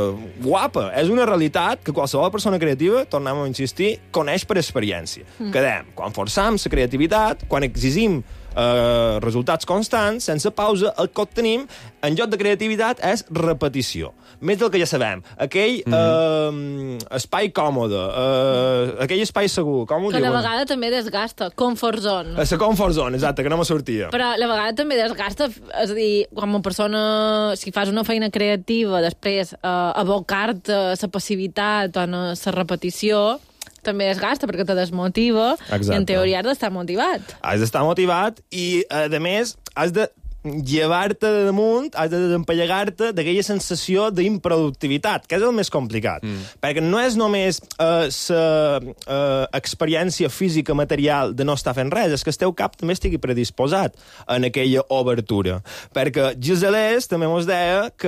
guapa, és una realitat que qualsevol persona creativa, tornem a insistir, coneix per experiència. Mm. Que dèiem, quan forçam la creativitat, quan exigim eh, resultats constants, sense pausa, el que obtenim en lloc de creativitat és repetició. Més del que ja sabem. Aquell mm-hmm. eh, espai còmode, eh, aquell espai segur, com ho que diuen? Que a la vegada també desgasta, comfort zone. La comfort zone, exacte, que no me sortia. Però a la vegada també desgasta, és a dir, com a persona, si fas una feina creativa, després eh, abocar-te a la passivitat o a la repetició, també desgasta perquè te desmotiva. Exacte. I en teoria has d'estar motivat. Has d'estar motivat i, a més, has de llevar-te de damunt, has de desempallegar-te d'aquella sensació d'improductivitat, que és el més complicat. Mm. Perquè no és només la uh, uh, experiència física material de no estar fent res, és que el teu cap també estigui predisposat en aquella obertura. Perquè Gilles Deleuze també ens deia que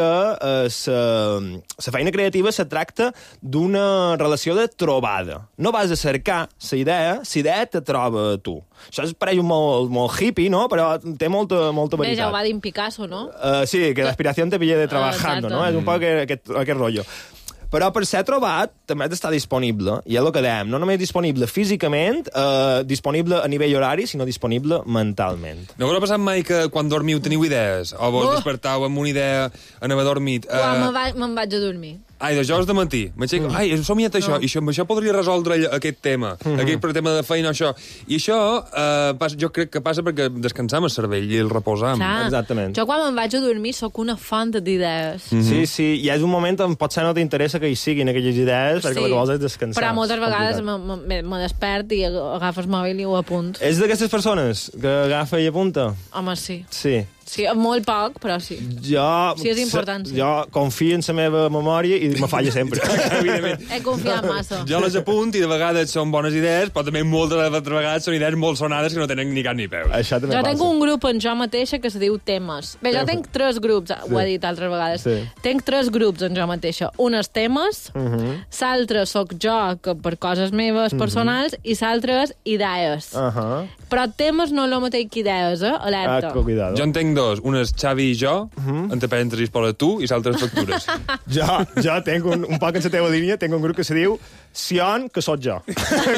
la uh, feina creativa se tracta d'una relació de trobada. No vas a cercar la idea, la idea te troba a tu. Això pareix molt, molt hippie, no? Però té molta, molta veritat. Bé, ja ho va dir en Picasso, no? Uh, sí, que l'aspiració te pilla de trabajando, no? És un poc aquest, aquest rotllo. Però per ser trobat també has d'estar disponible, i és el que dèiem, no només disponible físicament, eh, disponible a nivell horari, sinó disponible mentalment. No us ha passat mai que quan dormiu teniu idees? O vos Oh. despertau amb una idea en haver dormit? Quan Eh, me'n va, me vaig a dormir. Ai, de jo de matí. M'aixeco, mm. ai, he somiat això, No. i això, amb això podria resoldre aquest tema, Mm-hmm. aquest tema de feina, això. I això, eh, passa, jo crec que passa perquè descansam el cervell i el reposam. Clar. Exactament. Jo quan me'n vaig a dormir sóc una font d'idees. Mm-hmm. Sí, sí, i és un moment on potser no t'interessa que hi siguin aquelles idees, perquè Sí. el que vols és descansar. Però moltes vegades Complicat. me, me, me despert i agafo el mòbil i ho apunt. És d'aquestes persones que agafa i apunta? Home, sí. Sí. Sí, molt poc, però sí. Jo, Sí, és important, sí. Jo confio en la meva memòria i me falla sempre. Evidentment. He confiat massa. Jo les apunt i de vegades són bones idees, però també moltes altres vegades són idees molt sonades que no tenen ni cap ni peus. Això també Jo passa. tinc un grup en jo mateixa que se diu temes. Bé, jo Temes. tinc tres grups, ho he Sí. dit altres vegades. Sí. Tinc tres grups en jo mateixa. Un és temes, Uh -huh. l'altre sóc jo, que per coses meves Mhm. personals, i l'altre és idees. Uh -huh. Però temes no és el mateix que idees, eh? Alerta. Ah, cuidado. Jo en tinc dos. Un és Xavi i jo, uh Mhm. -huh. entre parèntesis posa tu, i l'altre és factures. Jo, jo tinc un, un poc en la teva línia, tinc un grup que se diu Sion, que sóc jo.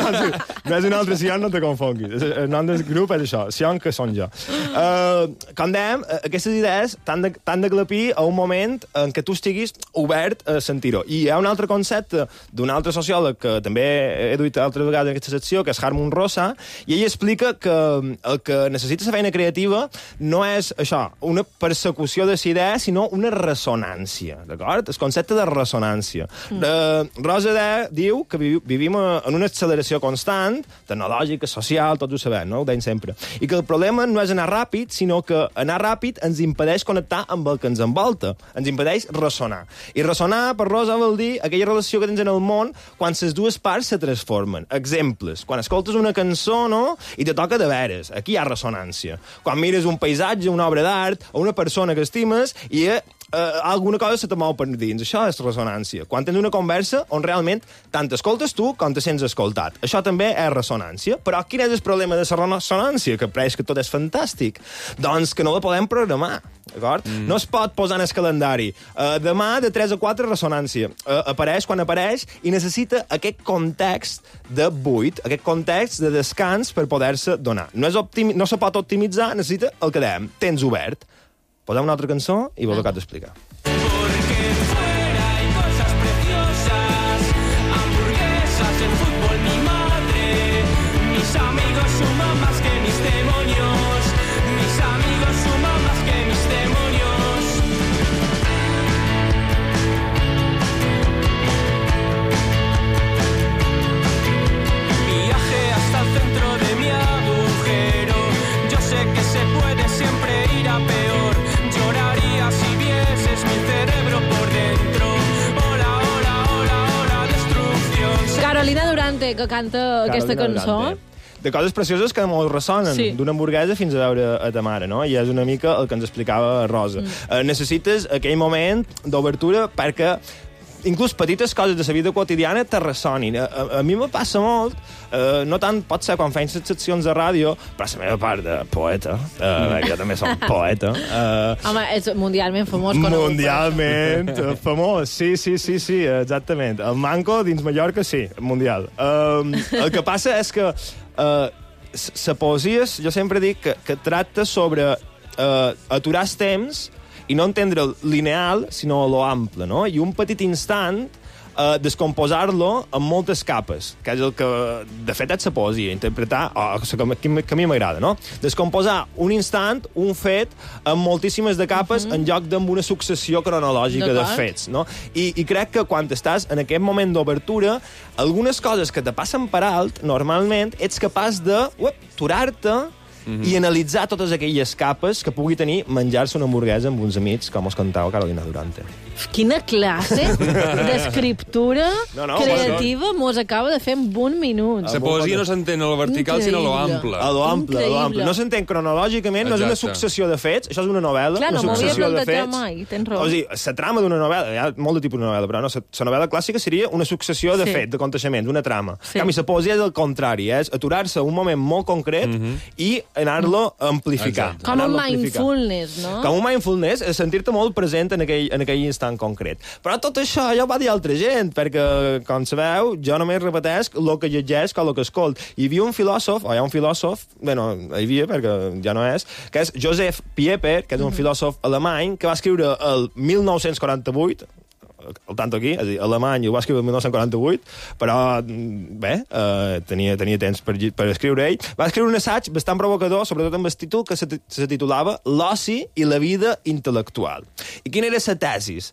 No és un altre Sion, no te confonguis. El nom del grup és això, Sion, que són jo. Uh, com dèiem, aquestes idees t'han de, t'han de clapir a un moment en què tu estiguis obert a sentir-ho. I hi ha un altre concepte d'un altre sociòleg que també he duit altres vegades en aquesta secció, que és Harmon Rosa, i ell explica que el que necessita la feina creativa no és això, una persecució de la idea, sinó una ressonància, d'acord? El concepte de ressonància. Mm. De, Rosa de, diu que vi, vivim en una acceleració constant, tecnològica, social, tots ho sabem, no? Ho deim sempre. I que el problema no és anar ràpid, sinó que anar ràpid ens impedeix connectar amb el que ens envolta, ens impedeix ressonar. I ressonar, per Rosa, vol dir aquella relació que tens en el món quan les dues parts se transformen. Exemples, quan escoltes una cançó, no?, i te toca de veres, aquí hi ha ressonància. Quan mires un paisatge, una obra d'art, o una persona que estimes, i eh, alguna cosa se te mou per dins. Això és ressonància. Quan tens una conversa on realment tant t'escoltes tu com te sents escoltat. Això també és ressonància. Però quin és el problema de la ressonància? Que pareix que tot és fantàstic. Doncs que no la podem programar. D'acord? Mm. No es pot posar en el calendari. Uh, demà, de tres a quatre, ressonància. Uh, apareix quan apareix i necessita aquest context de buit, aquest context de descans per poder-se donar. No, és optimi- no se pot optimitzar, necessita el que dèiem, temps obert. Posem una altra cançó i vos ho acabo d'explicar. Carolina Durante, que canta aquesta Carolina cançó. Durante. De coses precioses que molt ressonen, Sí. d'una hamburguesa fins a veure a ta mare, no? I és una mica el que ens explicava Rosa. Mm. Uh, necessites aquell moment d'obertura perquè inclús petites coses de la vida quotidiana te ressonin. A, a, a mi me passa molt, uh, no tant pot ser quan feien les seccions de ràdio, però la meva part de poeta, uh, mm. jo també soc poeta. Uh, Home, és mundialment famós. mundialment uh, famós, sí, sí, sí, sí, exactament. El manco dins Mallorca, sí, mundial. Uh, el que passa és que uh, la poesia, jo sempre dic que, que tracta sobre uh, aturar el temps i no entendre el lineal, sinó lo ample, no? I un petit instant, eh, descomposar-lo en moltes capes, que és el que, de fet, és la poesia, interpretar, oh, que, que a mi m'agrada, no? Descomposar un instant, un fet, en moltíssimes de capes, uh-huh. en lloc d'amb una successió cronològica de fets, no? I, I crec que quan estàs en aquest moment d'obertura, algunes coses que te passen per alt, normalment, ets capaç de aturar-te Mm-hmm. i analitzar totes aquelles capes que pugui tenir menjar-se una hamburguesa amb uns amics, com us contava Carolina Durante. Quina classe d'escriptura no, no, creativa mos acaba de fer en un minut. La poesia no s'entén a lo vertical, sinó a lo ample. A lo ample, a lo ample. No s'entén cronològicament, no és una successió de fets, això és una novel·la, Clar, una no successió de fets. Mai, tens raó. O sigui, la trama d'una novel·la, hi ha molt de tipus de novel·la, però no, la novel·la clàssica seria una successió de sí. fets, de aconteixements, una trama. Sí. En canvi, la poesia és el contrari, és aturar-se un moment molt concret mm-hmm. i anar-lo a amplificar. Exacte. Com un mindfulness, no? Com un mindfulness, és sentir-te molt present en aquell, en aquell instant concret. Però tot això ja ho va dir altra gent, perquè, com sabeu, jo només repetesc el que llegeix o el que escolt. Hi havia un filòsof, o hi ha un filòsof, bueno, hi havia, perquè ja no és, que és Joseph Pieper, que és un filòsof alemany, que va escriure el mil nou-cents quaranta-vuit, el tanto aquí, és a dir, alemany ho va escriure el mil nou-cents quaranta-vuit, però bé, eh, tenia, tenia temps per, per escriure ell. Va escriure un assaig bastant provocador, sobretot amb el títol que se, se titulava L'oci i la vida intel·lectual. I quina era la tesis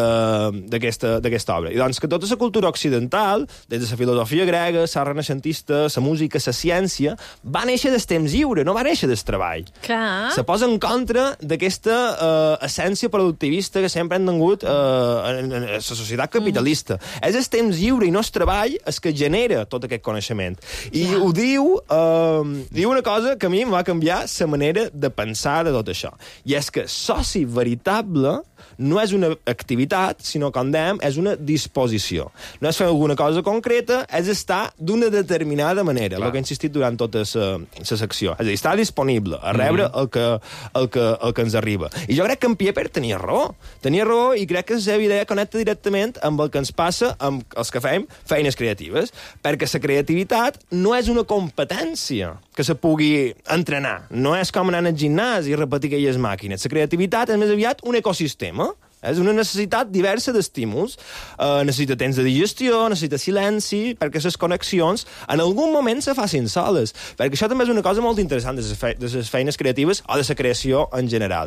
d'aquesta obra? I doncs que tota la cultura occidental, des de la filosofia grega, la renaixentista, la música, la ciència, va néixer del temps lliure, no va néixer del treball. Clar. Se posa en contra d'aquesta eh, essència productivista que sempre han tingut eh, en, en la societat capitalista. Mm. És el temps lliure i no el treball el que genera tot aquest coneixement. I yeah. ho diu, eh, diu una cosa que a mi em va canviar la manera de pensar de tot això. I és que soci veritable no és una activitat, sinó, com dèiem, és una disposició. No és fer alguna cosa concreta, és estar d'una determinada manera, Clar. el que he insistit durant tota la secció. És a dir, estar disponible a rebre mm-hmm. el, que, el, que, el que ens arriba. I jo crec que en Pieper tenia raó. Tenia raó i crec que la idea connecta directament amb el que ens passa amb els que fem feines creatives, perquè la creativitat no és una competència que se pugui entrenar. No és com anar al gimnàs i repetir aquelles màquines. La creativitat és més aviat un ecosistema. És una necessitat diversa d'estímuls. Uh, necessita temps de digestió, necessita silenci, perquè les connexions en algun moment se facin soles. Perquè això també és una cosa molt interessant de les, fe de les feines creatives o de la creació en general.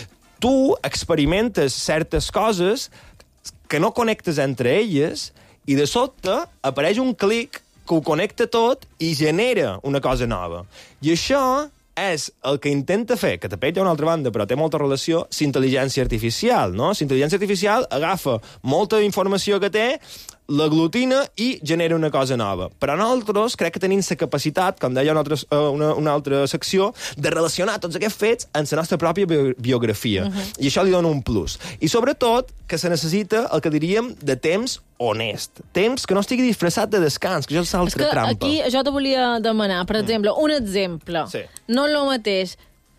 Tu experimentes certes coses que no connectes entre elles i de sobte apareix un clic que ho connecta tot i genera una cosa nova. I això és el que intenta fer, que també hi ha una altra banda, però té molta relació, l'intel·ligència artificial, no? L'intel·ligència artificial agafa molta informació que té, l'aglutina i genera una cosa nova. Però nosaltres crec que tenim la capacitat, com deia una altra, una, una altra secció, de relacionar tots aquests fets amb la nostra pròpia bi biografia. Uh-huh. I això li dona un plus. I sobretot que se necessita el que diríem de temps honest. Temps que no estigui disfressat de descans, que això és l'altra trampa. És que aquí jo te volia demanar, per exemple, un exemple. Sí. No és el mateix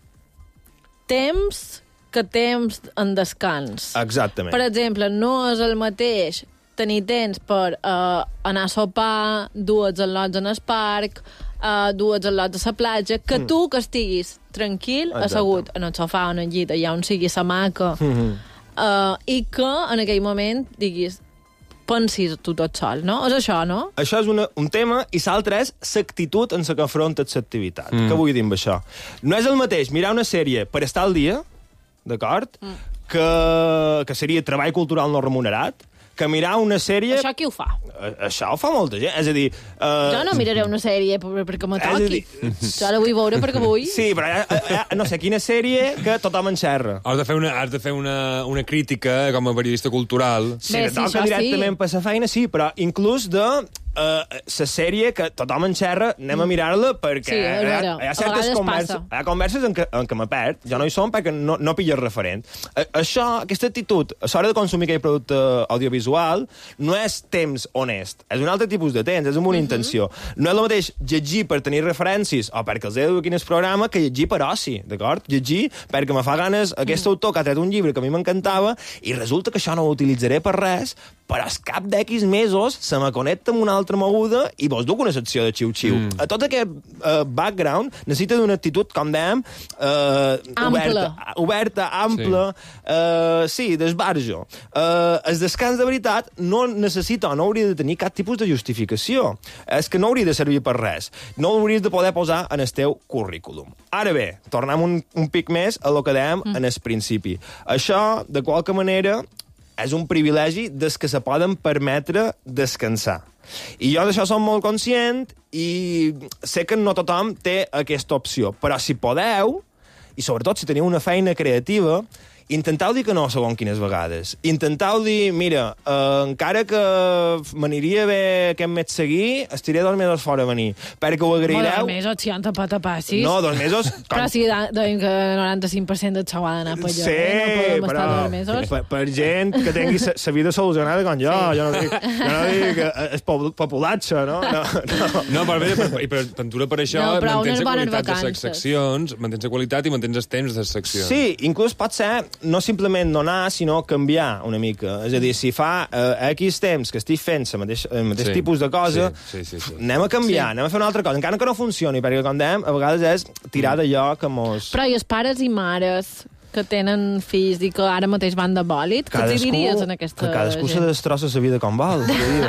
temps que temps en descans. Exactament. Per exemple, no és el mateix tenir temps per uh, anar a sopar, dues al·lots en el parc, uh, dues al·lots a la platja, que mm. tu que estiguis tranquil, exacte, assegut en el sofà o en el llit, allà on sigui sa maca, mm-hmm. uh, i que en aquell moment diguis, pensis tu tot sol, no? És això, no? Això és una, un tema, i l'altre és l'actitud en la que afrontes l'activitat. Mm. Què vull dir amb això? No és el mateix mirar una sèrie per estar al dia, d'acord? Mm. Que, que seria treball cultural no remunerat, que mirar una sèrie... Això qui ho fa? Això ho fa molta gent. És a dir... Uh... Jo no miraré una sèrie perquè me toqui. Dir... Jo la vull veure perquè vull. Sí, però hi ha, hi ha, no sé, quina sèrie que tothom en xerra. Has de fer una, has de fer una, una crítica com a periodista cultural. Sí, Bé, si toca directament sí. per la feina, sí, però inclús de... Uh, la sèrie que tothom en xerra, anem a mirar-la perquè sí, hi, ha, hi ha certes converses, hi ha converses en què, en què me perd, jo no hi som perquè no, no pilles referent. Uh, això, aquesta actitud, a l'hora de consumir aquell producte audiovisual, no és temps honest, és un altre tipus de temps, és amb una uh-huh. intenció. No és el mateix llegir per tenir referències o perquè els he de dur quin és programa que llegir per oci, d'acord? Llegir perquè me fa ganes aquest autor que ha tret un llibre que a mi m'encantava i resulta que això no ho utilitzaré per res, però al cap d'X mesos se me connecta amb una altra moguda i vos duc una secció de xiu-xiu. Mm. A tot aquest uh, background necessita d'una actitud, com dèiem, uh, oberta, oberta, ampla, sí, uh, sí d'esbarjo. Uh, el descans de veritat no necessita o no hauria de tenir cap tipus de justificació. És que no hauria de servir per res. No l'hauries de poder posar en el teu currículum. Ara bé, tornem un, un pic més a lo que dèiem mm. en el principi. Això, de qualque manera, és un privilegi des que se poden permetre descansar. I jo d'això som molt conscient i sé que no tothom té aquesta opció, però si podeu, i sobretot si teniu una feina creativa, intentau dir que no segons quines vegades. Intentau dir, mira, eh, encara que m'aniria bé aquest mes seguir, estiré dos mesos fora a venir, perquè ho agraireu... Dos mesos, si han tapat a passis. No, dos mesos... Com... Però si deien que el noranta-cinc per cent del xau ha d'anar per allà, sí, eh? No podem però, estar dos mesos. Per, per gent que tingui sa vida solucionada com jo, sí. jo no dic, jo no dic és populatge, no? No, no. no per, per, per, per, per, per això no, mantens la qualitat de les seccions, mantens la qualitat i mantens els temps de les seccions. Sí, inclús pot ser no simplement no anar, sinó canviar una mica. És a dir, si fa eh, X temps que estic fent el mateix, el mateix sí, tipus de cosa, sí, sí, sí, sí. anem a canviar, sí. anem a fer una altra cosa, encara que no funcioni, perquè, com dèiem, a vegades és tirar d'allò que mos... Però i els pares i mares que tenen fills i que ara mateix van de bòlit, què t'hi diries en aquesta que cadascú gent? se destrossa la vida com vol.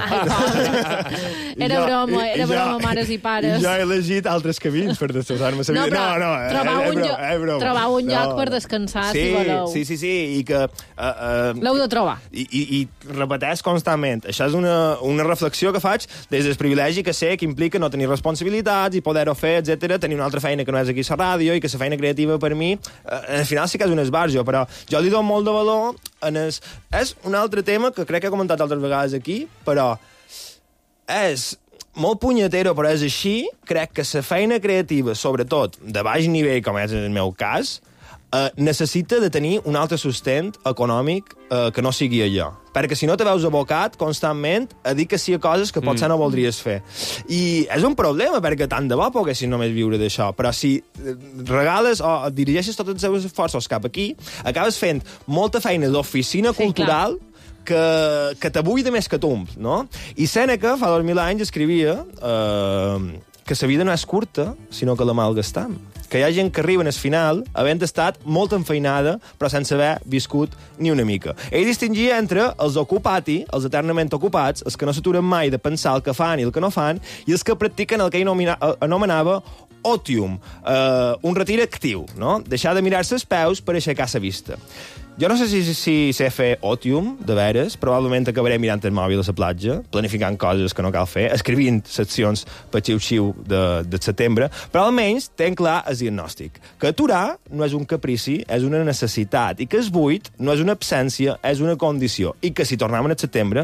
Era broma, era jo, broma, mares i pares. Jo he elegit altres camins per destrossar-me la vida. No, no, no, trobar eh, un, eh, eh, lloc, trobar un lloc no. per descansar, sí, si voleu. Sí, sí, sí, i que... Uh, uh, L'heu de trobar. I, i, i repeteix constantment. Això és una, una reflexió que faig des del privilegi que sé que implica no tenir responsabilitats i poder-ho fer, etcètera, tenir una altra feina que no és aquí a la ràdio i que la feina creativa per mi, uh, al final sí que és un esbarjo, però jo li dono molt de valor en es... És un altre tema que crec que he comentat altres vegades aquí, però és molt punyetero, però és així. Crec que la feina creativa, sobretot de baix nivell, com és el meu cas, eh, necessita de tenir un altre sostent econòmic eh, que no sigui allò. Perquè si no te veus abocat constantment a dir que sí a coses que potser mm. no voldries fer. I és un problema, perquè tant de bo poguessin només viure d'això. Però si regales o dirigeixes tots els seus esforços cap aquí, acabes fent molta feina d'oficina sí, cultural clar. que, que t'abuida més que tu, no? I Sèneca, fa dos mil anys, escrivia eh, que la vida no és curta, sinó que la malgastam. Que hi ha gent que arriba en el final havent estat molt enfeinada, però sense haver viscut ni una mica. Ell distingia entre els ocupati, els eternament ocupats, els que no s'aturen mai de pensar el que fan i el que no fan, i els que practiquen el que ell anomenava otium, eh, un retir actiu, no? Deixar de mirar-se els peus per aixecar la vista. Jo no sé si, si sé fer otium, de veres, probablement acabaré mirant el mòbil a la platja, planificant coses que no cal fer, escrivint seccions per xiu-xiu de, de setembre, però almenys tenc clar el diagnòstic, que aturar no és un caprici, és una necessitat, i que el buit no és una absència, és una condició, i que si tornem al setembre,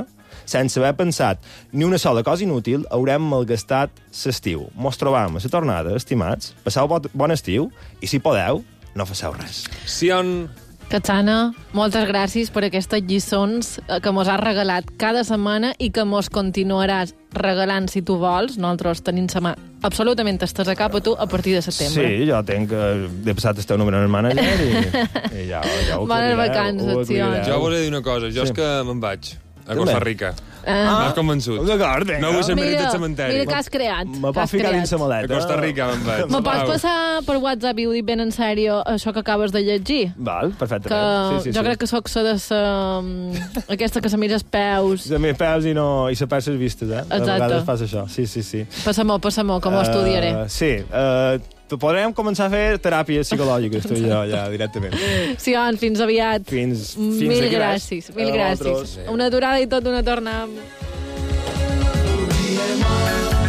sense haver pensat ni una sola cosa inútil, haurem malgastat l'estiu. Mos trobam a la tornada, estimats, passeu bon, bon estiu, i si podeu, no faceu res. Sion... Catzana, moltes gràcies per aquestes lliçons que mos has regalat cada setmana i que mos continuaràs regalant si tu vols. Nosaltres tenim la mà absolutament estesa cap a tu a partir de setembre. Sí, jo tenc... Uh, he passat el teu número en el manager i, i ja, ja ho Bones vacances, Sion. Jo vos he de dir una cosa, jo sí. és que me'n vaig a Costa Rica. Ah. M'has convençut. D'acord, vinga. No vull ser Mira, al cementeri. mira que has creat. Me pots ficar dins la maleta. A Costa Rica me'n vaig. Me pots passar per WhatsApp i ho dic ben en sèrio, això que acabes de llegir? Val, perfectament. Que sí, sí, jo sí. crec que soc la de sa... aquesta que se mira els peus. Se mira els peus i, no, i se perd les vistes, eh? Exacte. A vegades fas això, sí, sí, sí. Passa-m'ho, passa-m'ho, que m'ho estudiaré. Uh, sí, uh, podrem començar a fer teràpies psicològiques, tu i jo, ja, directament. Sion, fins aviat. Fins, fins mil aquí gràcies, res. mil gràcies. Una durada i tot una torna. Mi hermano.